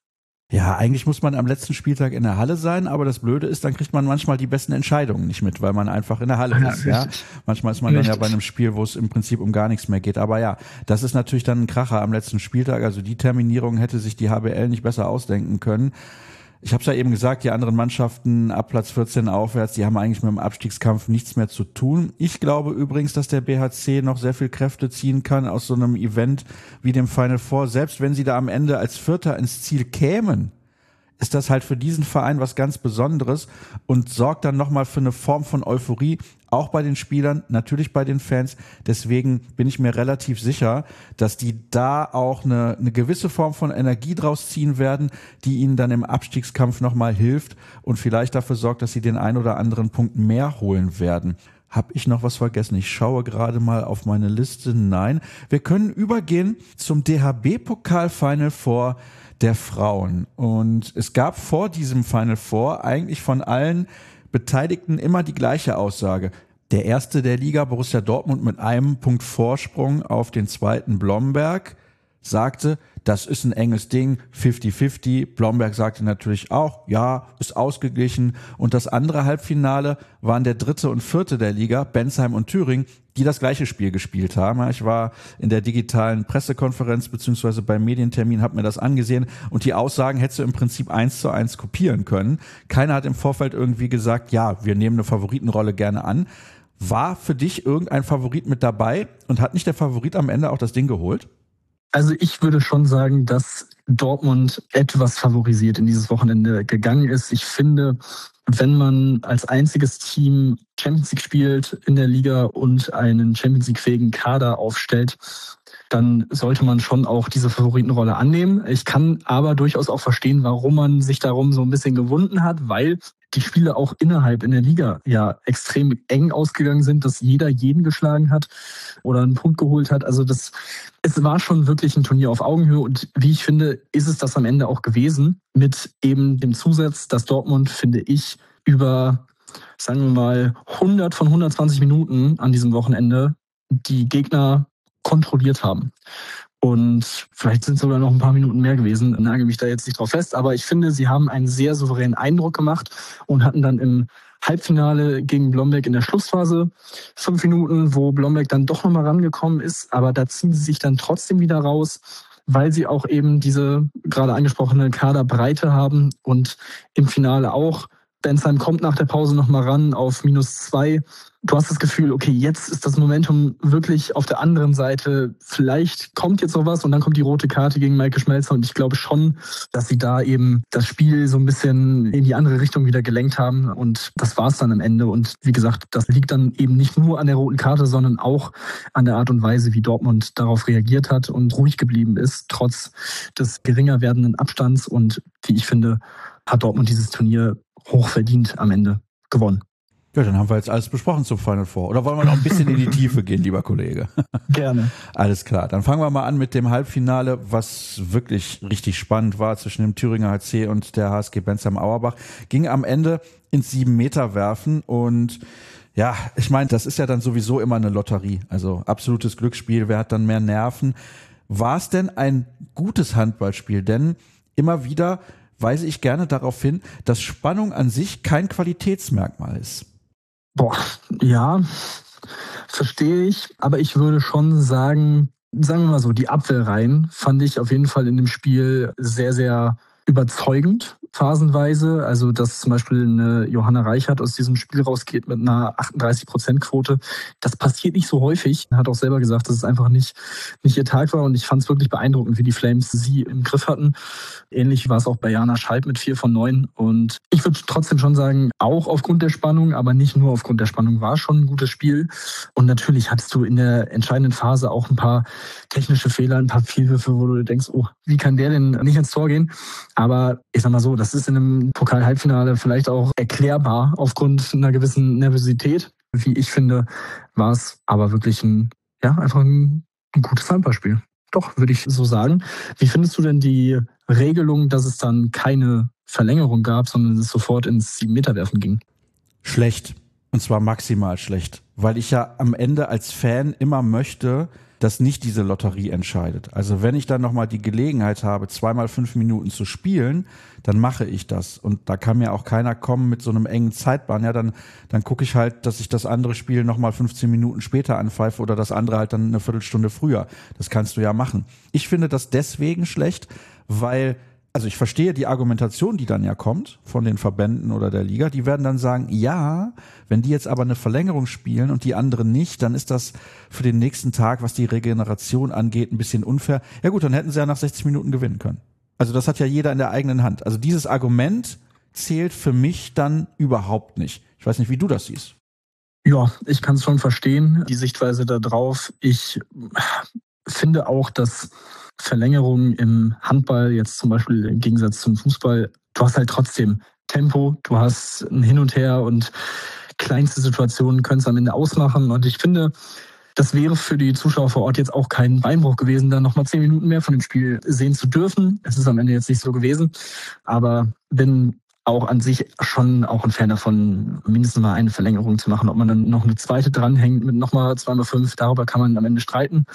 Ja, eigentlich muss man am letzten Spieltag in der Halle sein, aber das Blöde ist, dann kriegt man manchmal die besten Entscheidungen nicht mit, weil man einfach in der Halle ist. Ja? Manchmal ist man dann ja bei einem Spiel, wo es im Prinzip um gar nichts mehr geht. Aber ja, das ist natürlich dann ein Kracher am letzten Spieltag. Also die Terminierung hätte sich die HBL nicht besser ausdenken können. Ich habe es ja eben gesagt, die anderen Mannschaften ab Platz 14 aufwärts, die haben eigentlich mit dem Abstiegskampf nichts mehr zu tun. Ich glaube übrigens, dass der BHC noch sehr viel Kräfte ziehen kann aus so einem Event wie dem Final Four. Selbst wenn sie da am Ende als Vierter ins Ziel kämen, ist das halt für diesen Verein was ganz Besonderes und sorgt dann nochmal für eine Form von Euphorie, auch bei den Spielern, natürlich bei den Fans. Deswegen bin ich mir relativ sicher, dass die da auch eine gewisse Form von Energie draus ziehen werden, die ihnen dann im Abstiegskampf nochmal hilft und vielleicht dafür sorgt, dass sie den ein oder anderen Punkt mehr holen werden. Hab ich noch was vergessen? Ich schaue gerade mal auf meine Liste. Nein. Wir können übergehen zum DHB-Pokal Final Four der Frauen. Und es gab vor diesem Final Four eigentlich von allen Beteiligten immer die gleiche Aussage. Der erste der Liga, Borussia Dortmund, mit einem Punkt Vorsprung auf den zweiten Blomberg, sagte, das ist ein enges Ding, 50-50. Blomberg sagte natürlich auch, ja, ist ausgeglichen. Und das andere Halbfinale waren der dritte und vierte der Liga, Bensheim und Thüringen, die das gleiche Spiel gespielt haben. Ich war in der digitalen Pressekonferenz beziehungsweise beim Medientermin, habe mir das angesehen und die Aussagen hättest du im Prinzip 1:1 kopieren können. Keiner hat im Vorfeld irgendwie gesagt, ja, wir nehmen eine Favoritenrolle gerne an. War für dich irgendein Favorit mit dabei und hat nicht der Favorit am Ende auch das Ding geholt? Also ich würde schon sagen, dass Dortmund etwas favorisiert in dieses Wochenende gegangen ist. Ich finde, wenn man als einziges Team Champions League spielt in der Liga und einen Champions League-fähigen Kader aufstellt, dann sollte man schon auch diese Favoritenrolle annehmen. Ich kann aber durchaus auch verstehen, warum man sich darum so ein bisschen gewunden hat, weil die Spiele auch innerhalb in der Liga ja extrem eng ausgegangen sind, dass jeder jeden geschlagen hat oder einen Punkt geholt hat. Also es war schon wirklich ein Turnier auf Augenhöhe und wie ich finde, ist es das am Ende auch gewesen mit eben dem Zusatz, dass Dortmund, finde ich, über, sagen wir mal, 100 von 120 Minuten an diesem Wochenende die Gegner kontrolliert haben. Und vielleicht sind es sogar noch ein paar Minuten mehr gewesen, nagel mich da jetzt nicht drauf fest, aber ich finde, sie haben einen sehr souveränen Eindruck gemacht und hatten dann im Halbfinale gegen Blomberg in der Schlussphase 5 Minuten, wo Blomberg dann doch nochmal rangekommen ist, aber da ziehen sie sich dann trotzdem wieder raus, weil sie auch eben diese gerade angesprochene Kaderbreite haben und im Finale auch. Bensheim kommt nach der Pause nochmal ran auf -2. Du hast das Gefühl, okay, jetzt ist das Momentum wirklich auf der anderen Seite. Vielleicht kommt jetzt noch was und dann kommt die rote Karte gegen Maike Schmelzer. Und ich glaube schon, dass sie da eben das Spiel so ein bisschen in die andere Richtung wieder gelenkt haben. Und das war es dann am Ende. Und wie gesagt, das liegt dann eben nicht nur an der roten Karte, sondern auch an der Art und Weise, wie Dortmund darauf reagiert hat und ruhig geblieben ist, trotz des geringer werdenden Abstands. Und wie ich finde, hat Dortmund dieses Turnier hochverdient am Ende gewonnen. Ja, dann haben wir jetzt alles besprochen zum Final Four. Oder wollen wir noch ein bisschen in die Tiefe gehen, lieber Kollege? Gerne. Alles klar. Dann fangen wir mal an mit dem Halbfinale, was wirklich richtig spannend war zwischen dem Thüringer HC und der HSG Bensheim Auerbach. Ging am Ende ins 7-Meter-Werfen und ja, ich meine, das ist ja dann sowieso immer eine Lotterie. Also absolutes Glücksspiel. Wer hat dann mehr Nerven? War es denn ein gutes Handballspiel? Denn immer wieder weise ich gerne darauf hin, dass Spannung an sich kein Qualitätsmerkmal ist. Boah, ja, verstehe ich. Aber ich würde schon sagen wir mal so, die Abwehrreihen fand ich auf jeden Fall in dem Spiel sehr, sehr überzeugend, phasenweise. Also, dass zum Beispiel eine Johanna Reichert aus diesem Spiel rausgeht mit einer 38%-Quote. Das passiert nicht so häufig. Hat auch selber gesagt, dass es einfach nicht ihr Tag war. Und ich fand es wirklich beeindruckend, wie die Flames sie im Griff hatten. Ähnlich war es auch bei Jana Schalp mit 4 von 9. Und ich würde trotzdem schon sagen, auch aufgrund der Spannung, aber nicht nur aufgrund der Spannung, war schon ein gutes Spiel. Und natürlich hattest du in der entscheidenden Phase auch ein paar technische Fehler, ein paar Fehlwürfe, wo du denkst, oh, wie kann der denn nicht ins Tor gehen? Aber ich sag mal so, das ist in einem Pokal-Halbfinale vielleicht auch erklärbar aufgrund einer gewissen Nervosität. Wie ich finde, war es aber wirklich einfach ein gutes Handballspiel. Doch, würde ich so sagen. Wie findest du denn die Regelung, dass es dann keine Verlängerung gab, sondern es sofort ins 7-Meter-Werfen ging? Schlecht. Und zwar maximal schlecht. Weil ich ja am Ende als Fan immer möchte, dass nicht diese Lotterie entscheidet. Also wenn ich dann nochmal die Gelegenheit habe, 2x 5 Minuten zu spielen, dann mache ich das. Und da kann mir auch keiner kommen mit so einem engen Zeitplan. Ja, dann gucke ich halt, dass ich das andere Spiel nochmal 15 Minuten später anpfeife oder das andere halt dann eine Viertelstunde früher. Das kannst du ja machen. Ich finde das deswegen schlecht, weil also ich verstehe die Argumentation, die dann ja kommt von den Verbänden oder der Liga. Die werden dann sagen, ja, wenn die jetzt aber eine Verlängerung spielen und die anderen nicht, dann ist das für den nächsten Tag, was die Regeneration angeht, ein bisschen unfair. Ja gut, dann hätten sie ja nach 60 Minuten gewinnen können. Also das hat ja jeder in der eigenen Hand. Also dieses Argument zählt für mich dann überhaupt nicht. Ich weiß nicht, wie du das siehst. Ja, ich kann es schon verstehen, die Sichtweise da drauf. Ich finde auch, dass Verlängerungen im Handball, jetzt zum Beispiel im Gegensatz zum Fußball, du hast halt trotzdem Tempo, du hast ein Hin und Her und kleinste Situationen können es am Ende ausmachen. Und ich finde, das wäre für die Zuschauer vor Ort jetzt auch kein Beinbruch gewesen, dann nochmal 10 Minuten mehr von dem Spiel sehen zu dürfen. Es ist am Ende jetzt nicht so gewesen, aber bin auch an sich schon auch ein Fan davon, mindestens mal eine Verlängerung zu machen. Ob man dann noch eine zweite dranhängt mit nochmal 2x5, darüber kann man am Ende streiten.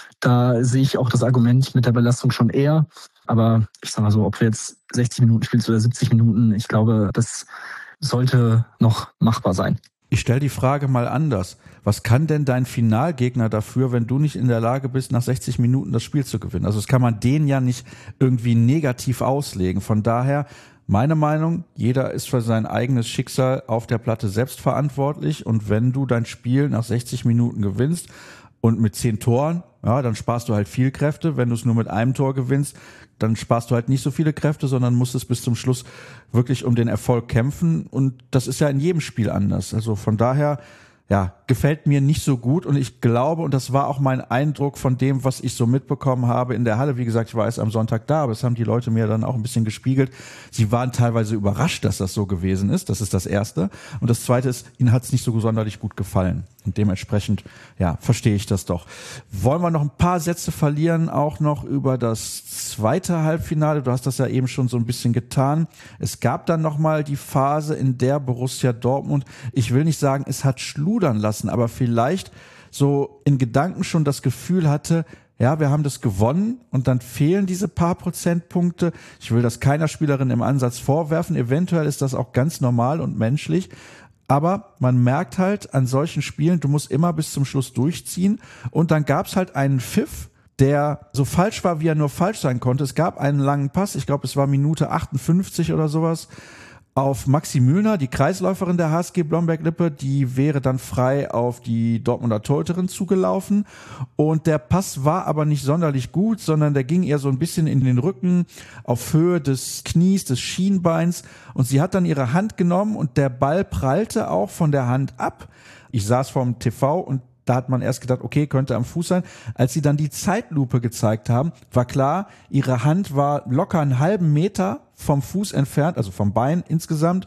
Da sehe ich auch das Argument mit der Belastung schon eher. Aber ich sag mal so, ob du jetzt 60 Minuten spielst oder 70 Minuten, ich glaube, das sollte noch machbar sein. Ich stelle die Frage mal anders. Was kann denn dein Finalgegner dafür, wenn du nicht in der Lage bist, nach 60 Minuten das Spiel zu gewinnen? Also das kann man denen ja nicht irgendwie negativ auslegen. Von daher, meine Meinung, jeder ist für sein eigenes Schicksal auf der Platte selbst verantwortlich. Und wenn du dein Spiel nach 60 Minuten gewinnst und mit 10 Toren, ja, dann sparst du halt viel Kräfte. Wenn du es nur mit einem Tor gewinnst, dann sparst du halt nicht so viele Kräfte, sondern musst es bis zum Schluss wirklich um den Erfolg kämpfen. Und das ist ja in jedem Spiel anders. Also von daher, ja, gefällt mir nicht so gut. Und ich glaube, und das war auch mein Eindruck von dem, was ich so mitbekommen habe in der Halle. Wie gesagt, ich war erst am Sonntag da, aber das haben die Leute mir dann auch ein bisschen gespiegelt. Sie waren teilweise überrascht, dass das so gewesen ist. Das ist das Erste. Und das Zweite ist, ihnen hat es nicht so sonderlich gut gefallen. Und dementsprechend, ja, verstehe ich das doch. Wollen wir noch ein paar Sätze verlieren, auch noch über das zweite Halbfinale? Du hast das ja eben schon so ein bisschen getan. Es gab dann nochmal die Phase, in der Borussia Dortmund, ich will nicht sagen, es hat schludern lassen, aber vielleicht so in Gedanken schon das Gefühl hatte, ja, wir haben das gewonnen und dann fehlen diese paar Prozentpunkte. Ich will das keiner Spielerin im Ansatz vorwerfen. Eventuell ist das auch ganz normal und menschlich. Aber man merkt halt an solchen Spielen, du musst immer bis zum Schluss durchziehen. Und dann gab es halt einen Pfiff, der so falsch war, wie er nur falsch sein konnte. Es gab einen langen Pass, ich glaube, es war Minute 58 oder sowas, auf Maxi Mühlner, die Kreisläuferin der HSG Blomberg-Lippe, die wäre dann frei auf die Dortmunder Torhüterin zugelaufen und der Pass war aber nicht sonderlich gut, sondern der ging eher so ein bisschen in den Rücken auf Höhe des Knies, des Schienbeins und sie hat dann ihre Hand genommen und der Ball prallte auch von der Hand ab. Ich saß vorm TV und da hat man erst gedacht, okay, könnte am Fuß sein. Als sie dann die Zeitlupe gezeigt haben, war klar, ihre Hand war locker einen halben Meter vom Fuß entfernt, also vom Bein insgesamt.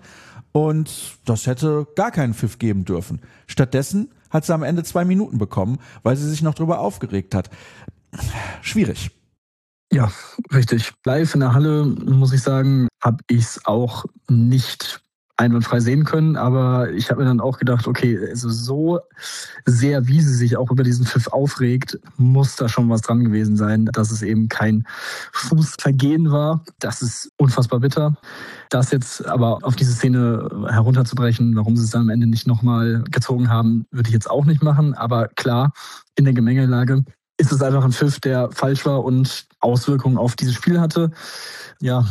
und das hätte gar keinen Pfiff geben dürfen. Stattdessen hat sie am Ende 2 Minuten bekommen, weil sie sich noch drüber aufgeregt hat. Schwierig. Ja, richtig. Live in der Halle, muss ich sagen, habe ich es auch nicht einwandfrei sehen können, aber ich habe mir dann auch gedacht, okay, also so sehr, wie sie sich auch über diesen Pfiff aufregt, muss da schon was dran gewesen sein, dass es eben kein Fußvergehen war. Das ist unfassbar bitter. Das jetzt aber auf diese Szene herunterzubrechen, warum sie es dann am Ende nicht nochmal gezogen haben, würde ich jetzt auch nicht machen. Aber klar, in der Gemengelage ist es einfach ein Pfiff, der falsch war und Auswirkungen auf dieses Spiel hatte. Ja,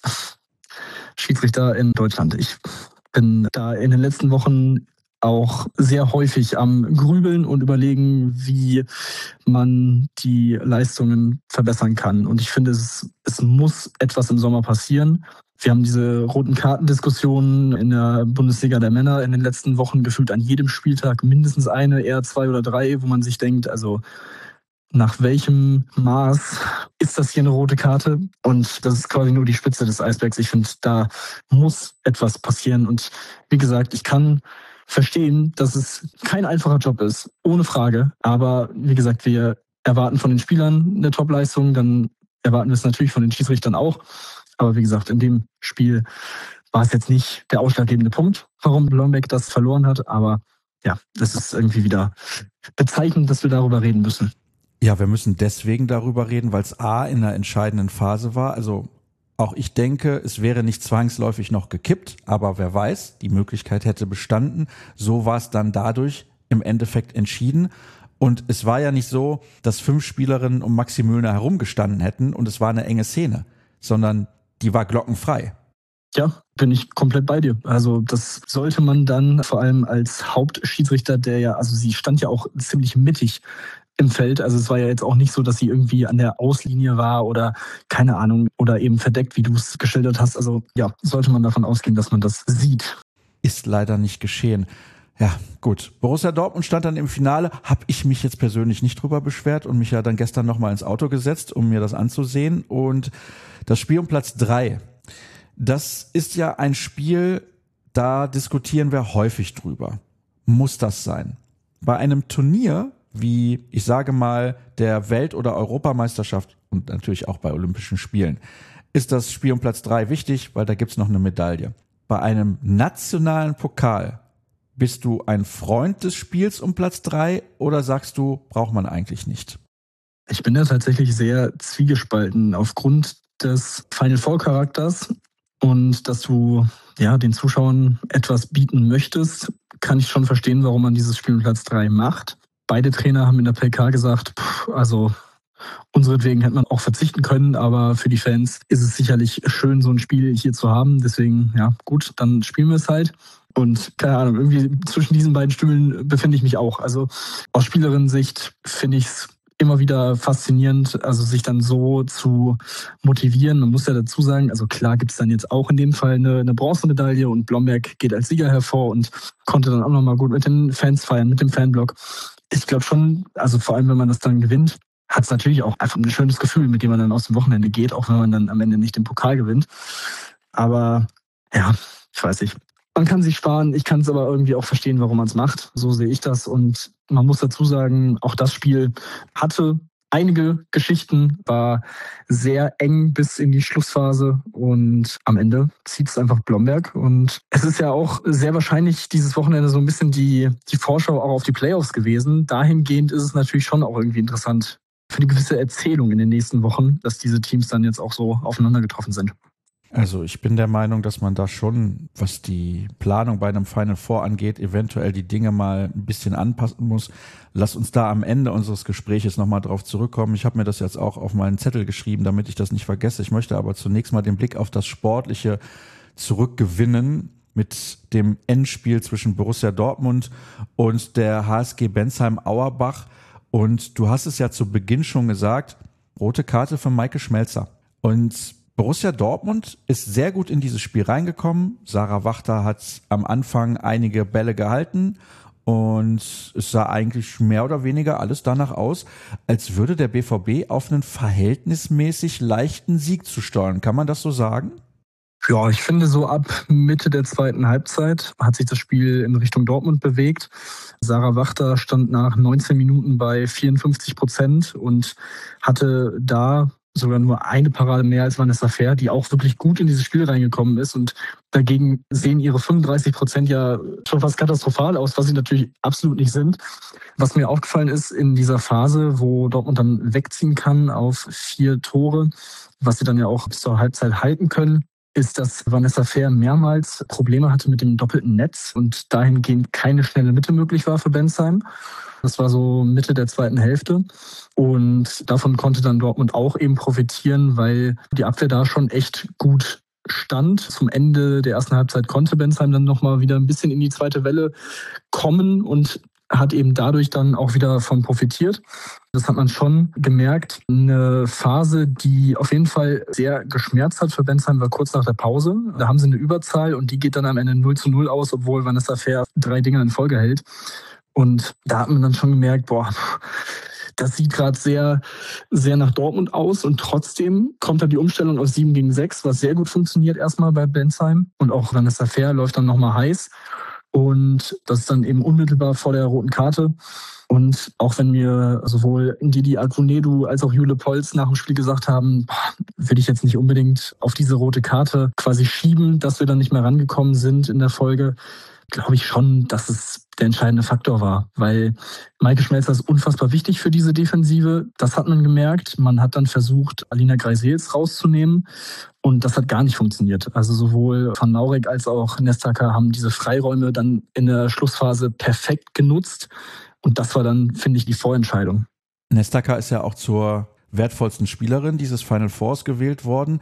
Schiedsrichter in Deutschland. Ich bin da in den letzten Wochen auch sehr häufig am Grübeln und überlegen, wie man die Leistungen verbessern kann. Und ich finde, es muss etwas im Sommer passieren. Wir haben diese roten Kartendiskussionen in der Bundesliga der Männer in den letzten Wochen gefühlt an jedem Spieltag mindestens eine, eher 2 oder 3, wo man sich denkt, also nach welchem Maß ist das hier eine rote Karte? Und das ist quasi nur die Spitze des Eisbergs. Ich finde, da muss etwas passieren. Und wie gesagt, ich kann verstehen, dass es kein einfacher Job ist, ohne Frage. Aber wie gesagt, wir erwarten von den Spielern eine Topleistung, dann erwarten wir es natürlich von den Schiedsrichtern auch. Aber wie gesagt, in dem Spiel war es jetzt nicht der ausschlaggebende Punkt, warum Blombeck das verloren hat. Aber ja, das ist irgendwie wieder bezeichnend, dass wir darüber reden müssen. Ja, wir müssen deswegen darüber reden, weil es A in einer entscheidenden Phase war. Also auch ich denke, es wäre nicht zwangsläufig noch gekippt, aber wer weiß, die Möglichkeit hätte bestanden. So war es dann dadurch im Endeffekt entschieden. Und es war ja nicht so, dass 5 Spielerinnen um Maxi Müllner herumgestanden hätten und es war eine enge Szene, sondern die war glockenfrei. Ja, bin ich komplett bei dir. Also das sollte man dann vor allem als Hauptschiedsrichter, sie stand ja auch ziemlich mittig im Feld. Also es war ja jetzt auch nicht so, dass sie irgendwie an der Auslinie war oder keine Ahnung oder eben verdeckt, wie du es geschildert hast. Also ja, sollte man davon ausgehen, dass man das sieht. Ist leider nicht geschehen. Ja, gut. Borussia Dortmund stand dann im Finale. Habe ich mich jetzt persönlich nicht drüber beschwert und mich ja dann gestern nochmal ins Auto gesetzt, um mir das anzusehen. Und das Spiel um Platz 3, das ist ja ein Spiel, da diskutieren wir häufig drüber. Muss das sein? Bei einem Turnier wie, ich sage mal, der Welt- oder Europameisterschaft und natürlich auch bei Olympischen Spielen, ist das Spiel um Platz 3 wichtig, weil da gibt's noch eine Medaille. Bei einem nationalen Pokal bist du ein Freund des Spiels um Platz 3 oder sagst du, braucht man eigentlich nicht? Ich bin da tatsächlich sehr zwiegespalten aufgrund des Final Four Charakters und dass du den Zuschauern etwas bieten möchtest, kann ich schon verstehen, warum man dieses Spiel um Platz 3 macht. Beide Trainer haben in der PK gesagt, unseretwegen hätte man auch verzichten können, aber für die Fans ist es sicherlich schön, so ein Spiel hier zu haben. Deswegen, ja, gut, dann spielen wir es halt. Und keine Ahnung, irgendwie zwischen diesen beiden Stühlen befinde ich mich auch. Also aus Spielerinnen-Sicht finde ich es immer wieder faszinierend, also sich dann so zu motivieren. Man muss ja dazu sagen, also klar gibt es dann jetzt auch in dem Fall eine Bronzemedaille und Blomberg geht als Sieger hervor und konnte dann auch nochmal gut mit den Fans feiern, mit dem Fanblock. Ich glaube schon, also vor allem, wenn man das dann gewinnt, hat es natürlich auch einfach ein schönes Gefühl, mit dem man dann aus dem Wochenende geht, auch wenn man dann am Ende nicht den Pokal gewinnt. Aber ja, ich weiß nicht. Man kann sich sparen, ich kann es aber irgendwie auch verstehen, warum man es macht. So sehe ich das. Und man muss dazu sagen, auch das Spiel hatte einige Geschichten, war sehr eng bis in die Schlussphase und am Ende zieht es einfach Blomberg. Und es ist ja auch sehr wahrscheinlich dieses Wochenende so ein bisschen die Vorschau auch auf die Playoffs gewesen. Dahingehend ist es natürlich schon auch irgendwie interessant für die gewisse Erzählung in den nächsten Wochen, dass diese Teams dann jetzt auch so aufeinander getroffen sind. Also ich bin der Meinung, dass man da schon, was die Planung bei einem Final Four angeht, eventuell die Dinge mal ein bisschen anpassen muss. Lass uns da am Ende unseres Gespräches nochmal drauf zurückkommen. Ich habe mir das jetzt auch auf meinen Zettel geschrieben, damit ich das nicht vergesse. Ich möchte aber zunächst mal den Blick auf das Sportliche zurückgewinnen mit dem Endspiel zwischen Borussia Dortmund und der HSG Bensheim-Auerbach. Und du hast es ja zu Beginn schon gesagt, rote Karte für Maike Schmelzer. Und Borussia Dortmund ist sehr gut in dieses Spiel reingekommen. Sarah Wachter hat am Anfang einige Bälle gehalten und es sah eigentlich mehr oder weniger alles danach aus, als würde der BVB auf einen verhältnismäßig leichten Sieg zusteuern. Kann man das so sagen? Ja, ich finde, so ab Mitte der zweiten Halbzeit hat sich das Spiel in Richtung Dortmund bewegt. Sarah Wachter stand nach 19 Minuten bei 54% und hatte da sogar nur eine Parade mehr als Vanessa Fair, die auch wirklich gut in dieses Spiel reingekommen ist. Und dagegen sehen ihre 35% ja schon fast katastrophal aus, was sie natürlich absolut nicht sind. Was mir aufgefallen ist in dieser Phase, wo Dortmund dann wegziehen kann auf 4 Tore, was sie dann ja auch bis zur Halbzeit halten können, ist, dass Vanessa Fair mehrmals Probleme hatte mit dem doppelten Netz und dahingehend keine schnelle Mitte möglich war für Bensheim. Das war so Mitte der zweiten Hälfte. Und davon konnte dann Dortmund auch eben profitieren, weil die Abwehr da schon echt gut stand. Zum Ende der ersten Halbzeit konnte Bensheim dann nochmal wieder ein bisschen in die zweite Welle kommen und hat eben dadurch dann auch wieder von profitiert. Das hat man schon gemerkt. Eine Phase, die auf jeden Fall sehr geschmerzt hat für Bensheim, war kurz nach der Pause. Da haben sie eine Überzahl und die geht dann am Ende 0:0 aus, obwohl Vanessa Fair 3 Dinger in Folge hält. Und da hat man dann schon gemerkt, das sieht gerade sehr, sehr nach Dortmund aus. Und trotzdem kommt dann die Umstellung auf 7 gegen 6, was sehr gut funktioniert erstmal bei Bensheim. Und auch Vanessa Fair läuft dann nochmal heiß. Und das ist dann eben unmittelbar vor der roten Karte. Und auch wenn mir sowohl Didi Agunedu als auch Jule Polz nach dem Spiel gesagt haben, würde ich jetzt nicht unbedingt auf diese rote Karte quasi schieben, dass wir dann nicht mehr rangekommen sind in der Folge, glaube ich schon, dass es der entscheidende Faktor war. Weil Maike Schmelzer ist unfassbar wichtig für diese Defensive. Das hat man gemerkt. Man hat dann versucht, Alina Greisels rauszunehmen. Und das hat gar nicht funktioniert. Also sowohl Van Maurek als auch Nestaka haben diese Freiräume dann in der Schlussphase perfekt genutzt. Und das war dann, finde ich, die Vorentscheidung. Nestaka ist ja auch zur wertvollsten Spielerin dieses Final Fours gewählt worden.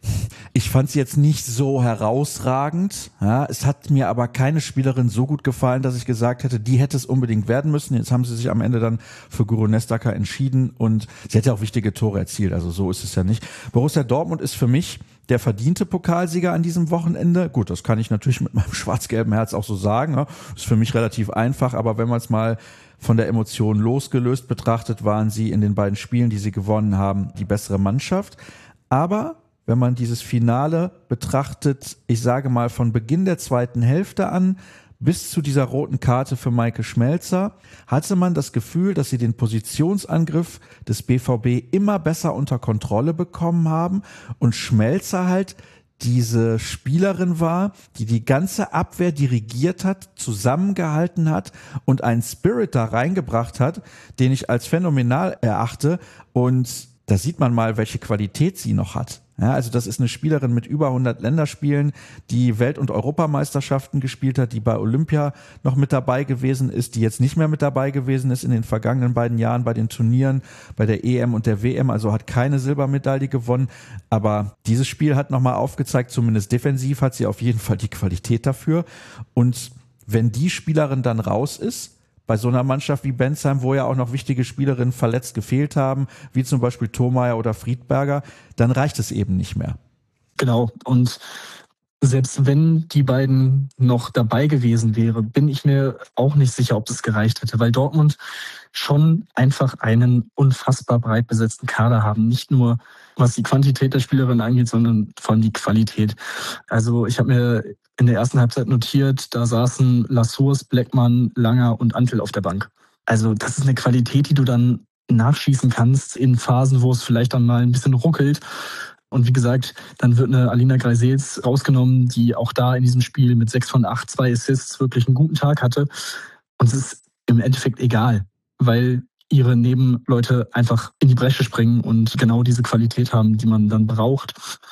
Ich fand sie jetzt nicht so herausragend. Ja, es hat mir aber keine Spielerin so gut gefallen, dass ich gesagt hätte, die hätte es unbedingt werden müssen. Jetzt haben sie sich am Ende dann für Guro Nestaka entschieden und sie hat ja auch wichtige Tore erzielt. Also so ist es ja nicht. Borussia Dortmund ist für mich der verdiente Pokalsieger an diesem Wochenende. Gut, das kann ich natürlich mit meinem schwarz-gelben Herz auch so sagen. Ja. Ist für mich relativ einfach, aber wenn man es mal von der Emotion losgelöst betrachtet, waren sie in den beiden Spielen, die sie gewonnen haben, die bessere Mannschaft. Aber wenn man dieses Finale betrachtet, ich sage mal von Beginn der zweiten Hälfte an bis zu dieser roten Karte für Maike Schmelzer, hatte man das Gefühl, dass sie den Positionsangriff des BVB immer besser unter Kontrolle bekommen haben und Schmelzer halt diese Spielerin war, die die ganze Abwehr dirigiert hat, zusammengehalten hat und einen Spirit da reingebracht hat, den ich als phänomenal erachte. Und da sieht man mal, welche Qualität sie noch hat. Ja, also das ist eine Spielerin mit über 100 Länderspielen, die Welt- und Europameisterschaften gespielt hat, die bei Olympia noch mit dabei gewesen ist, die jetzt nicht mehr mit dabei gewesen ist in den vergangenen beiden Jahren bei den Turnieren, bei der EM und der WM, also hat keine Silbermedaille gewonnen. Aber dieses Spiel hat nochmal aufgezeigt, zumindest defensiv hat sie auf jeden Fall die Qualität dafür. Und wenn die Spielerin dann raus ist, bei so einer Mannschaft wie Bensheim, wo ja auch noch wichtige Spielerinnen verletzt gefehlt haben, wie zum Beispiel Thomayer oder Friedberger, dann reicht es eben nicht mehr. Genau. Und selbst wenn die beiden noch dabei gewesen wäre, bin ich mir auch nicht sicher, ob das gereicht hätte, weil Dortmund schon einfach einen unfassbar breit besetzten Kader haben. Nicht nur was die Quantität der Spielerinnen angeht, sondern vor allem die Qualität. Also ich habe mir in der ersten Halbzeit notiert, da saßen Lassours, Bleckmann, Langer und Antwill auf der Bank. Also das ist eine Qualität, die du dann nachschießen kannst in Phasen, wo es vielleicht dann mal ein bisschen ruckelt. Und wie gesagt, dann wird eine Alina Greisels rausgenommen, die auch da in diesem Spiel mit 6 von 8, 2 Assists wirklich einen guten Tag hatte. Und es ist im Endeffekt egal, weil ihre Nebenleute einfach in die Bresche springen und genau diese Qualität haben, die man dann braucht.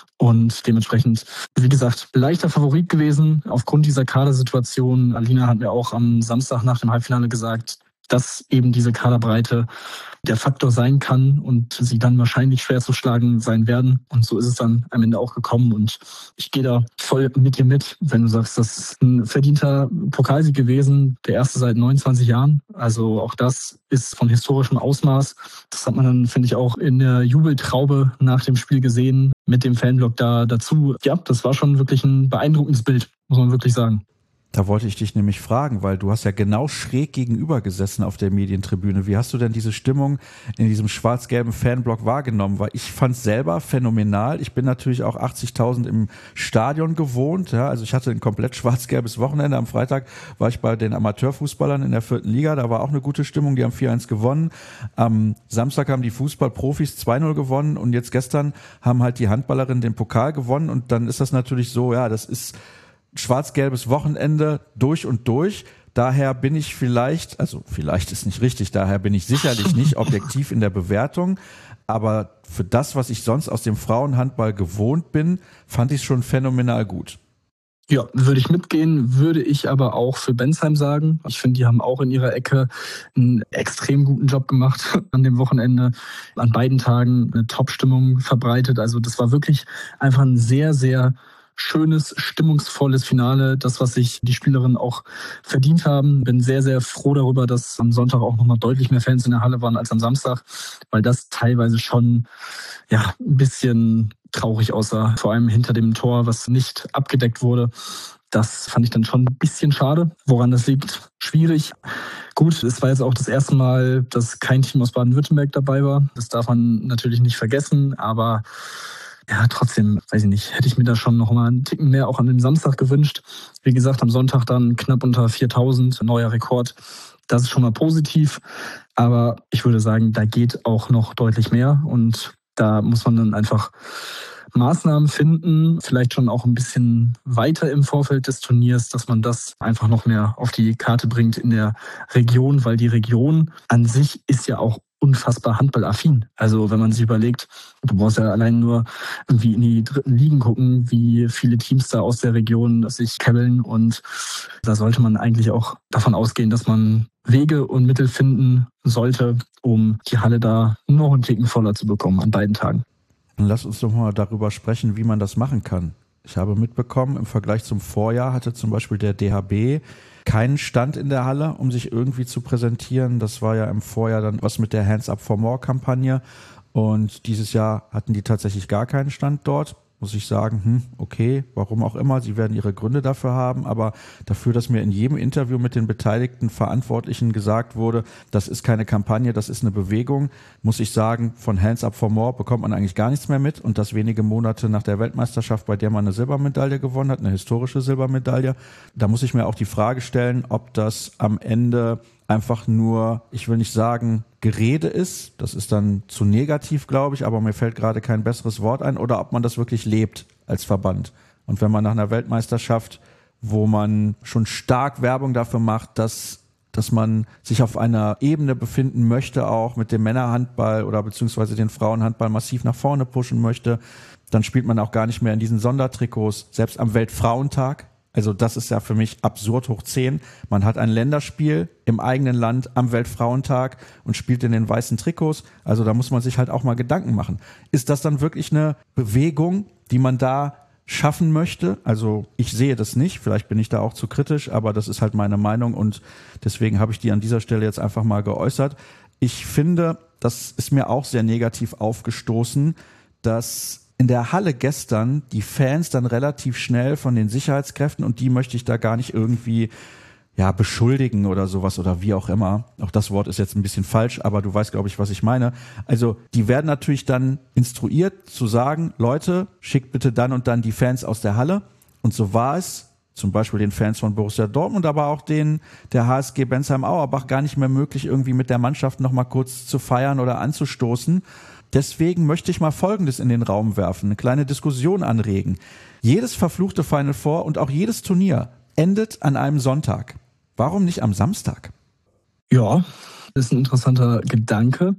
Und dementsprechend, wie gesagt, leichter Favorit gewesen aufgrund dieser Kadersituation. Alina hat mir auch am Samstag nach dem Halbfinale gesagt, dass eben diese Kaderbreite der Faktor sein kann und sie dann wahrscheinlich schwer zu schlagen sein werden. Und so ist es dann am Ende auch gekommen. Und ich gehe da voll mit dir mit, wenn du sagst, das ist ein verdienter Pokalsieg gewesen, der erste seit 29 Jahren. Also auch das ist von historischem Ausmaß. Das hat man dann, finde ich, auch in der Jubeltraube nach dem Spiel gesehen, mit dem Fanblock da dazu. Ja, das war schon wirklich ein beeindruckendes Bild, muss man wirklich sagen. Da wollte ich dich nämlich fragen, weil du hast ja genau schräg gegenüber gesessen auf der Medientribüne. Wie hast du denn diese Stimmung in diesem schwarz-gelben Fanblock wahrgenommen? Weil ich fand es selber phänomenal. Ich bin natürlich auch 80.000 im Stadion gewohnt. Ja, also ich hatte ein komplett schwarz-gelbes Wochenende. Am Freitag war ich bei den Amateurfußballern in der 4. Liga. Da war auch eine gute Stimmung. Die haben 4-1 gewonnen. Am Samstag haben die Fußballprofis 2-0 gewonnen. Und jetzt gestern haben halt die Handballerinnen den Pokal gewonnen. Und dann ist das natürlich so, ja, das ist schwarz-gelbes Wochenende durch und durch. Daher bin ich vielleicht ist nicht richtig, daher bin ich sicherlich nicht objektiv in der Bewertung. Aber für das, was ich sonst aus dem Frauenhandball gewohnt bin, fand ich es schon phänomenal gut. Ja, würde ich mitgehen, würde ich aber auch für Bensheim sagen. Ich finde, die haben auch in ihrer Ecke einen extrem guten Job gemacht an dem Wochenende. An beiden Tagen eine Top-Stimmung verbreitet. Also das war wirklich einfach ein sehr, sehr schönes, stimmungsvolles Finale, das, was sich die Spielerinnen auch verdient haben. Bin sehr, sehr froh darüber, dass am Sonntag auch nochmal deutlich mehr Fans in der Halle waren als am Samstag, weil das teilweise schon ein bisschen traurig aussah, vor allem hinter dem Tor, was nicht abgedeckt wurde. Das fand ich dann schon ein bisschen schade. Woran das liegt, schwierig. Gut, es war jetzt auch das erste Mal, dass kein Team aus Baden-Württemberg dabei war. Das darf man natürlich nicht vergessen, aber ja, trotzdem, weiß ich nicht, hätte ich mir da schon noch mal einen Ticken mehr auch an dem Samstag gewünscht. Wie gesagt, am Sonntag dann knapp unter 4.000, neuer Rekord. Das ist schon mal positiv, aber ich würde sagen, da geht auch noch deutlich mehr und da muss man dann einfach Maßnahmen finden, vielleicht schon auch ein bisschen weiter im Vorfeld des Turniers, dass man das einfach noch mehr auf die Karte bringt in der Region, weil die Region an sich ist ja auch unfassbar handballaffin. Also wenn man sich überlegt, du brauchst ja allein nur irgendwie in die 3. Ligen gucken, wie viele Teams da aus der Region sich kebbeln und da sollte man eigentlich auch davon ausgehen, dass man Wege und Mittel finden sollte, um die Halle da noch einen Ticken voller zu bekommen an beiden Tagen. Dann lass uns doch mal darüber sprechen, wie man das machen kann. Ich habe mitbekommen, im Vergleich zum Vorjahr hatte zum Beispiel der DHB keinen Stand in der Halle, um sich irgendwie zu präsentieren. Das war ja im Vorjahr dann was mit der Hands Up for More Kampagne. Und dieses Jahr hatten die tatsächlich gar keinen Stand dort. Muss ich sagen, okay, warum auch immer, sie werden ihre Gründe dafür haben, aber dafür, dass mir in jedem Interview mit den beteiligten Verantwortlichen gesagt wurde, das ist keine Kampagne, das ist eine Bewegung, muss ich sagen, von Hands Up for More bekommt man eigentlich gar nichts mehr mit und das wenige Monate nach der Weltmeisterschaft, bei der man eine Silbermedaille gewonnen hat, eine historische Silbermedaille. Da muss ich mir auch die Frage stellen, ob das am Ende einfach nur, ich will nicht sagen, Gerede ist, das ist dann zu negativ, glaube ich, aber mir fällt gerade kein besseres Wort ein, oder ob man das wirklich lebt als Verband. Und wenn man nach einer Weltmeisterschaft, wo man schon stark Werbung dafür macht, dass man sich auf einer Ebene befinden möchte, auch mit dem Männerhandball oder beziehungsweise den Frauenhandball massiv nach vorne pushen möchte, dann spielt man auch gar nicht mehr in diesen Sondertrikots, selbst am Weltfrauentag. Also das ist ja für mich absurd hoch 10. Man hat ein Länderspiel im eigenen Land am Weltfrauentag und spielt in den weißen Trikots. Also da muss man sich halt auch mal Gedanken machen. Ist das dann wirklich eine Bewegung, die man da schaffen möchte? Also ich sehe das nicht. Vielleicht bin ich da auch zu kritisch, aber das ist halt meine Meinung und deswegen habe ich die an dieser Stelle jetzt einfach mal geäußert. Ich finde, das ist mir auch sehr negativ aufgestoßen, dass in der Halle gestern die Fans dann relativ schnell von den Sicherheitskräften, und die möchte ich da gar nicht irgendwie beschuldigen oder sowas oder wie auch immer. Auch das Wort ist jetzt ein bisschen falsch, aber du weißt, glaube ich, was ich meine. Also die werden natürlich dann instruiert zu sagen, Leute, schickt bitte dann und dann die Fans aus der Halle. Und so war es zum Beispiel den Fans von Borussia Dortmund, aber auch denen der HSG Bensheim-Auerbach gar nicht mehr möglich, irgendwie mit der Mannschaft noch mal kurz zu feiern oder anzustoßen. Deswegen möchte ich mal Folgendes in den Raum werfen, eine kleine Diskussion anregen. Jedes verfluchte Final Four und auch jedes Turnier endet an einem Sonntag. Warum nicht am Samstag? Ja, das ist ein interessanter Gedanke.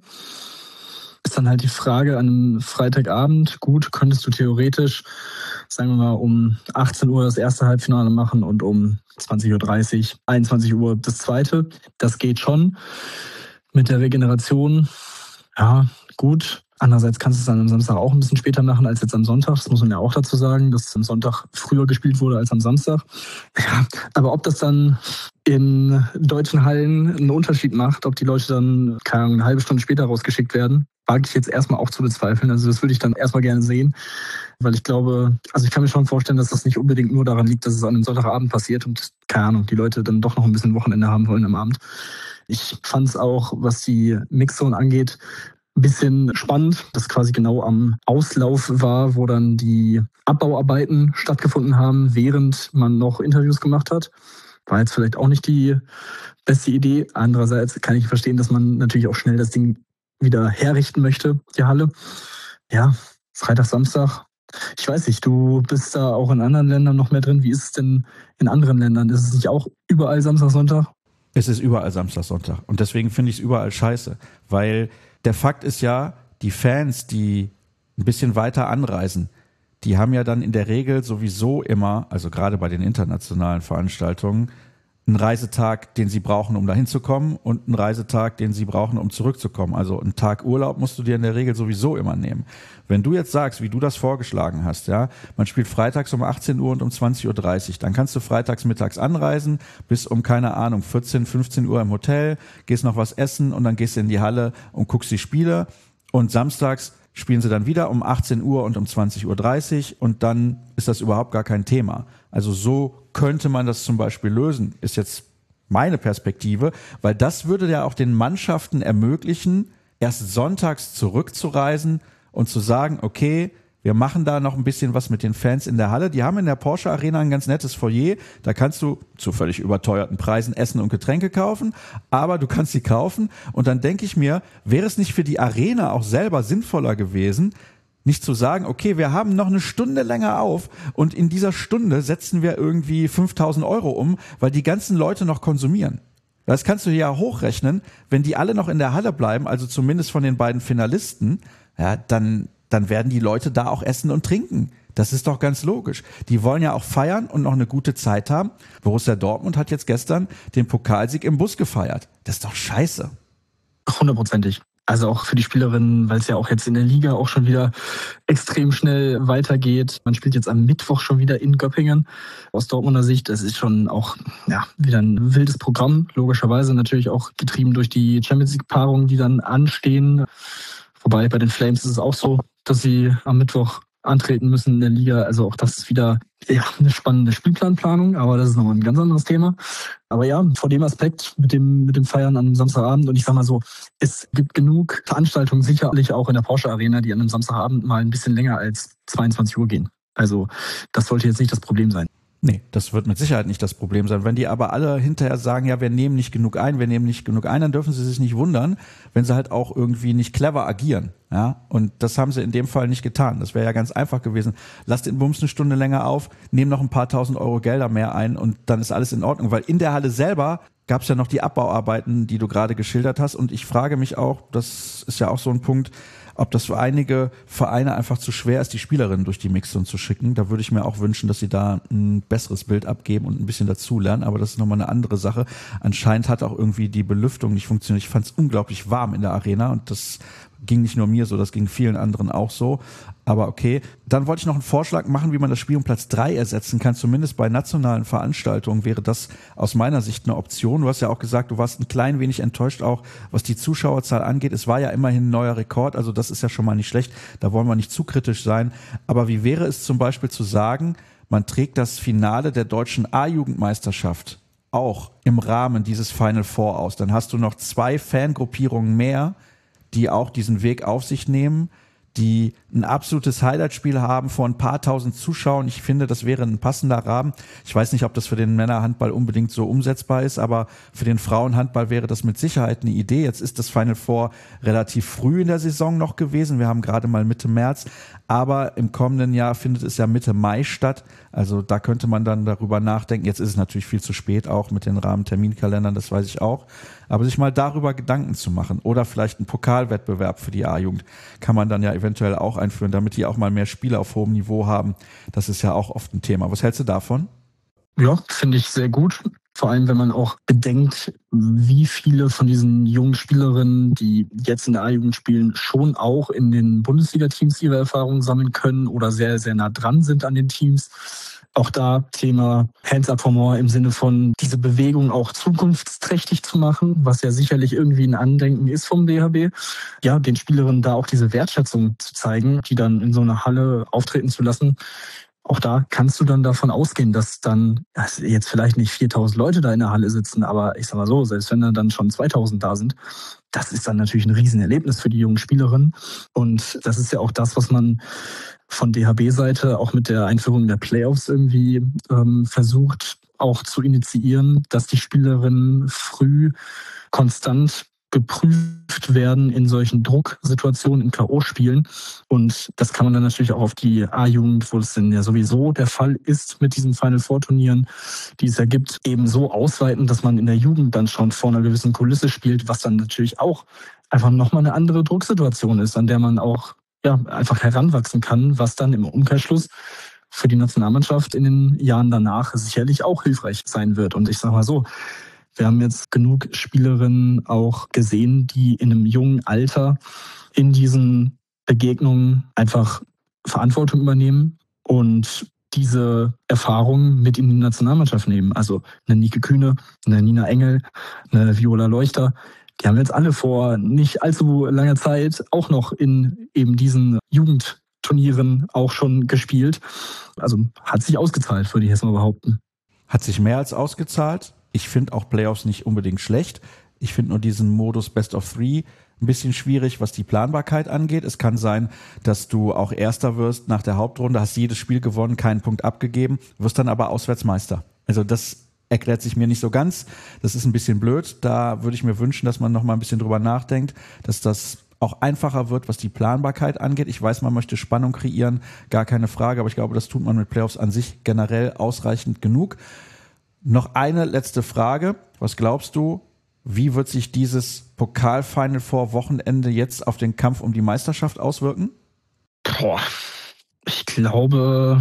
Ist dann halt die Frage an einem Freitagabend, gut, könntest du theoretisch, sagen wir mal, um 18 Uhr das erste Halbfinale machen und um 20.30 Uhr, 21 Uhr das zweite. Das geht schon. Mit der Regeneration, ja, gut. Andererseits kannst du es dann am Samstag auch ein bisschen später machen als jetzt am Sonntag. Das muss man ja auch dazu sagen, dass am Sonntag früher gespielt wurde als am Samstag. Ja, aber ob das dann in deutschen Hallen einen Unterschied macht, ob die Leute dann, keine Ahnung, eine halbe Stunde später rausgeschickt werden, wage ich jetzt erstmal auch zu bezweifeln. Also das würde ich dann erstmal gerne sehen, weil ich glaube, also ich kann mir schon vorstellen, dass das nicht unbedingt nur daran liegt, dass es an einem Sonntagabend passiert und, keine Ahnung, die Leute dann doch noch ein bisschen Wochenende haben wollen am Abend. Ich fand es auch, was die Mixzone angeht, ein bisschen spannend, dass quasi genau am Auslauf war, wo dann die Abbauarbeiten stattgefunden haben, während man noch Interviews gemacht hat. War jetzt vielleicht auch nicht die beste Idee. Andererseits kann ich verstehen, dass man natürlich auch schnell das Ding wieder herrichten möchte, die Halle. Ja, Freitag, Samstag. Ich weiß nicht, du bist da auch in anderen Ländern noch mehr drin. Wie ist es denn in anderen Ländern? Ist es nicht auch überall Samstag, Sonntag? Es ist überall Samstag, Sonntag. Und deswegen finde ich es überall scheiße. Weil der Fakt ist ja, die Fans, die ein bisschen weiter anreisen, die haben ja dann in der Regel sowieso immer, also gerade bei den internationalen Veranstaltungen, einen Reisetag, den sie brauchen, um dahin zu kommen und einen Reisetag, den sie brauchen, um zurückzukommen. Also einen Tag Urlaub musst du dir in der Regel sowieso immer nehmen. Wenn du jetzt sagst, wie du das vorgeschlagen hast, ja, man spielt freitags um 18 Uhr und um 20.30 Uhr, dann kannst du freitags mittags anreisen, bis um, keine Ahnung, 14, 15 Uhr im Hotel, gehst noch was essen und dann gehst du in die Halle und guckst die Spiele und samstags spielen sie dann wieder um 18 Uhr und um 20.30 Uhr und dann ist das überhaupt gar kein Thema. Also so könnte man das zum Beispiel lösen, ist jetzt meine Perspektive, weil das würde ja auch den Mannschaften ermöglichen, erst sonntags zurückzureisen und zu sagen, okay, wir machen da noch ein bisschen was mit den Fans in der Halle. Die haben in der Porsche Arena ein ganz nettes Foyer. Da kannst du zu völlig überteuerten Preisen Essen und Getränke kaufen, aber du kannst sie kaufen. Und dann denke ich mir, wäre es nicht für die Arena auch selber sinnvoller gewesen, nicht zu sagen, okay, wir haben noch eine Stunde länger auf und in dieser Stunde setzen wir irgendwie 5.000 € um, weil die ganzen Leute noch konsumieren. Das kannst du ja hochrechnen, wenn die alle noch in der Halle bleiben, also zumindest von den beiden Finalisten, ja, dann werden die Leute da auch essen und trinken. Das ist doch ganz logisch. Die wollen ja auch feiern und noch eine gute Zeit haben. Borussia Dortmund hat jetzt gestern den Pokalsieg im Bus gefeiert. Das ist doch scheiße. 100%. Also auch für die Spielerinnen, weil es ja auch jetzt in der Liga auch schon wieder extrem schnell weitergeht. Man spielt jetzt am Mittwoch schon wieder in Göppingen. Aus Dortmunder Sicht, das ist schon auch wieder ein wildes Programm. Logischerweise natürlich auch getrieben durch die Champions-League-Paarungen, die dann anstehen. Wobei bei den Flames ist es auch so, dass sie am Mittwoch antreten müssen in der Liga. Also auch das ist wieder eine spannende Spielplanplanung, aber das ist nochmal ein ganz anderes Thema. Aber ja, vor dem Aspekt mit dem Feiern am Samstagabend und ich sag mal so, es gibt genug Veranstaltungen sicherlich auch in der Porsche Arena, die an einem Samstagabend mal ein bisschen länger als 22 Uhr gehen. Also das sollte jetzt nicht das Problem sein. Nee, das wird mit Sicherheit nicht das Problem sein. Wenn die aber alle hinterher sagen, ja, wir nehmen nicht genug ein, dann dürfen sie sich nicht wundern, wenn sie halt auch irgendwie nicht clever agieren. Ja, und das haben sie in dem Fall nicht getan. Das wäre ja ganz einfach gewesen. Lass den Bums eine Stunde länger auf, nehm noch ein paar 1.000 € Gelder mehr ein und dann ist alles in Ordnung. Weil in der Halle selber gab es ja noch die Abbauarbeiten, die du gerade geschildert hast. Und ich frage mich auch, das ist ja auch so ein Punkt, ob das für einige Vereine einfach zu schwer ist, die Spielerinnen durch die Mixzone zu schicken. Da würde ich mir auch wünschen, dass sie da ein besseres Bild abgeben und ein bisschen dazulernen. Aber das ist nochmal eine andere Sache. Anscheinend hat auch irgendwie die Belüftung nicht funktioniert. Ich fand es unglaublich warm in der Arena und das ging nicht nur mir so, das ging vielen anderen auch so. Aber okay, dann wollte ich noch einen Vorschlag machen, wie man das Spiel um Platz 3 ersetzen kann. Zumindest bei nationalen Veranstaltungen wäre das aus meiner Sicht eine Option. Du hast ja auch gesagt, du warst ein klein wenig enttäuscht auch, was die Zuschauerzahl angeht. Es war ja immerhin ein neuer Rekord, also das ist ja schon mal nicht schlecht. Da wollen wir nicht zu kritisch sein. Aber wie wäre es zum Beispiel zu sagen, man trägt das Finale der deutschen A-Jugendmeisterschaft auch im Rahmen dieses Final Four aus? Dann hast du noch 2 Fangruppierungen mehr, die auch diesen Weg auf sich nehmen, die ein absolutes Highlight-Spiel haben vor ein paar tausend Zuschauern. Ich finde, das wäre ein passender Rahmen. Ich weiß nicht, ob das für den Männerhandball unbedingt so umsetzbar ist, aber für den Frauenhandball wäre das mit Sicherheit eine Idee. Jetzt ist das Final Four relativ früh in der Saison noch gewesen. Wir haben gerade mal Mitte März, aber im kommenden Jahr findet es ja Mitte Mai statt. Also da könnte man dann darüber nachdenken. Jetzt ist es natürlich viel zu spät, auch mit den Rahmenterminkalendern, das weiß ich auch. Aber sich mal darüber Gedanken zu machen oder vielleicht einen Pokalwettbewerb für die A-Jugend kann man dann ja eventuell auch einführen, damit die auch mal mehr Spiele auf hohem Niveau haben. Das ist ja auch oft ein Thema. Was hältst du davon? Ja, finde ich sehr gut. Vor allem, wenn man auch bedenkt, wie viele von diesen jungen Spielerinnen, die jetzt in der A-Jugend spielen, schon auch in den Bundesliga-Teams ihre Erfahrungen sammeln können oder sehr, sehr nah dran sind an den Teams. Auch da Thema Hands Up for More im Sinne von diese Bewegung auch zukunftsträchtig zu machen, was ja sicherlich irgendwie ein Andenken ist vom DHB. Ja, den Spielerinnen da auch diese Wertschätzung zu zeigen, die dann in so einer Halle auftreten zu lassen. Auch da kannst du dann davon ausgehen, dass dann jetzt vielleicht nicht 4.000 Leute da in der Halle sitzen, aber ich sag mal so, selbst wenn dann schon 2.000 da sind, das ist dann natürlich ein Riesenerlebnis für die jungen Spielerinnen. Und das ist ja auch das, was man von DHB-Seite auch mit der Einführung der Playoffs irgendwie versucht auch zu initiieren, dass die Spielerinnen früh konstant geprüft werden in solchen Drucksituationen, in K.O.-Spielen. Und das kann man dann natürlich auch auf die A-Jugend, wo es denn ja sowieso der Fall ist mit diesen Final-Four-Turnieren, die es ja gibt, eben so ausweiten, dass man in der Jugend dann schon vor einer gewissen Kulisse spielt, was dann natürlich auch einfach nochmal eine andere Drucksituation ist, an der man auch einfach heranwachsen kann, was dann im Umkehrschluss für die Nationalmannschaft in den Jahren danach sicherlich auch hilfreich sein wird. Und ich sage mal so, wir haben jetzt genug Spielerinnen auch gesehen, die in einem jungen Alter in diesen Begegnungen einfach Verantwortung übernehmen und diese Erfahrungen mit in die Nationalmannschaft nehmen. Also eine Nike Kühne, eine Nina Engel, eine Viola Leuchter, die haben jetzt alle vor nicht allzu langer Zeit auch noch in eben diesen Jugendturnieren auch schon gespielt. Also hat sich ausgezahlt, würde ich jetzt mal behaupten. Hat sich mehr als ausgezahlt. Ich finde auch Playoffs nicht unbedingt schlecht. Ich finde nur diesen Modus Best of Three ein bisschen schwierig, was die Planbarkeit angeht. Es kann sein, dass du auch Erster wirst nach der Hauptrunde, hast jedes Spiel gewonnen, keinen Punkt abgegeben, wirst dann aber Auswärtsmeister. Also das erklärt sich mir nicht so ganz. Das ist ein bisschen blöd. Da würde ich mir wünschen, dass man noch mal ein bisschen drüber nachdenkt, dass das auch einfacher wird, was die Planbarkeit angeht. Ich weiß, man möchte Spannung kreieren, gar keine Frage, aber ich glaube, das tut man mit Playoffs an sich generell ausreichend genug. Noch eine letzte Frage. Was glaubst du, wie wird sich dieses Pokal-Final Four Wochenende jetzt auf den Kampf um die Meisterschaft auswirken? Ich glaube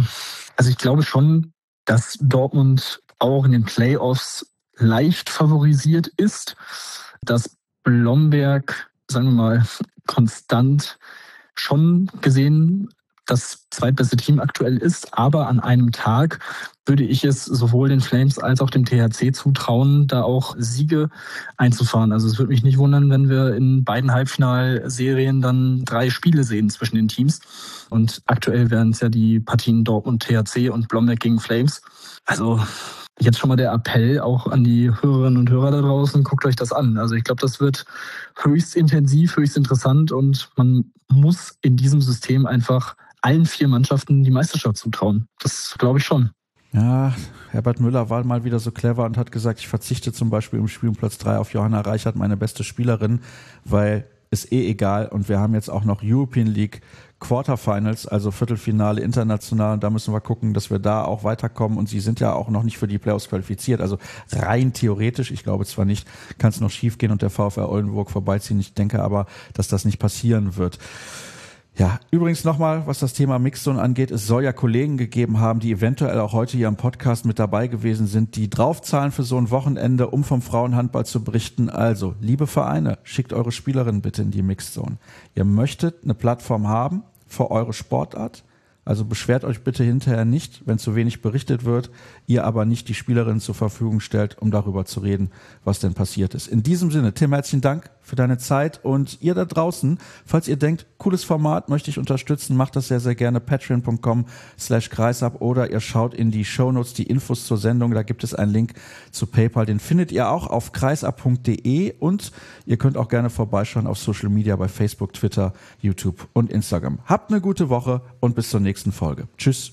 schon, dass Dortmund auch in den Playoffs leicht favorisiert ist, dass Blomberg, sagen wir mal, konstant schon gesehen das zweitbeste Team aktuell ist, aber an einem Tag würde ich es sowohl den Flames als auch dem THC zutrauen, da auch Siege einzufahren. Also es würde mich nicht wundern, wenn wir in beiden Halbfinalserien dann 3 Spiele sehen zwischen den Teams. Und aktuell wären es ja die Partien Dortmund THC und Blomberg gegen Flames. Also jetzt schon mal der Appell auch an die Hörerinnen und Hörer da draußen, guckt euch das an. Also ich glaube, das wird höchst intensiv, höchst interessant und man muss in diesem System einfach allen 4 Mannschaften die Meisterschaft zutrauen. Das glaube ich schon. Ja, Herbert Müller war mal wieder so clever und hat gesagt, ich verzichte zum Beispiel im Spiel um Platz 3 auf Johanna Reichert, meine beste Spielerin, weil ist egal und wir haben jetzt auch noch European League Quarterfinals, also Viertelfinale international und da müssen wir gucken, dass wir da auch weiterkommen und sie sind ja auch noch nicht für die Playoffs qualifiziert, also rein theoretisch, ich glaube zwar nicht, kann es noch schief gehen und der VfR Oldenburg vorbeiziehen, ich denke aber, dass das nicht passieren wird. Ja, übrigens nochmal, was das Thema Mixzone angeht, es soll ja Kollegen gegeben haben, die eventuell auch heute hier im Podcast mit dabei gewesen sind, die draufzahlen für so ein Wochenende, um vom Frauenhandball zu berichten. Also, liebe Vereine, schickt eure Spielerinnen bitte in die Mixzone. Ihr möchtet eine Plattform haben für eure Sportart, also beschwert euch bitte hinterher nicht, wenn zu wenig berichtet wird, ihr aber nicht die Spielerinnen zur Verfügung stellt, um darüber zu reden, was denn passiert ist. In diesem Sinne, Tim, herzlichen Dank für deine Zeit und ihr da draußen, falls ihr denkt, cooles Format, möchte ich unterstützen, macht das sehr, sehr gerne, patreon.com/kreisab oder ihr schaut in die Shownotes, die Infos zur Sendung, da gibt es einen Link zu PayPal, den findet ihr auch auf kreisab.de und ihr könnt auch gerne vorbeischauen auf Social Media bei Facebook, Twitter, YouTube und Instagram. Habt eine gute Woche und bis zur nächsten Folge. Tschüss.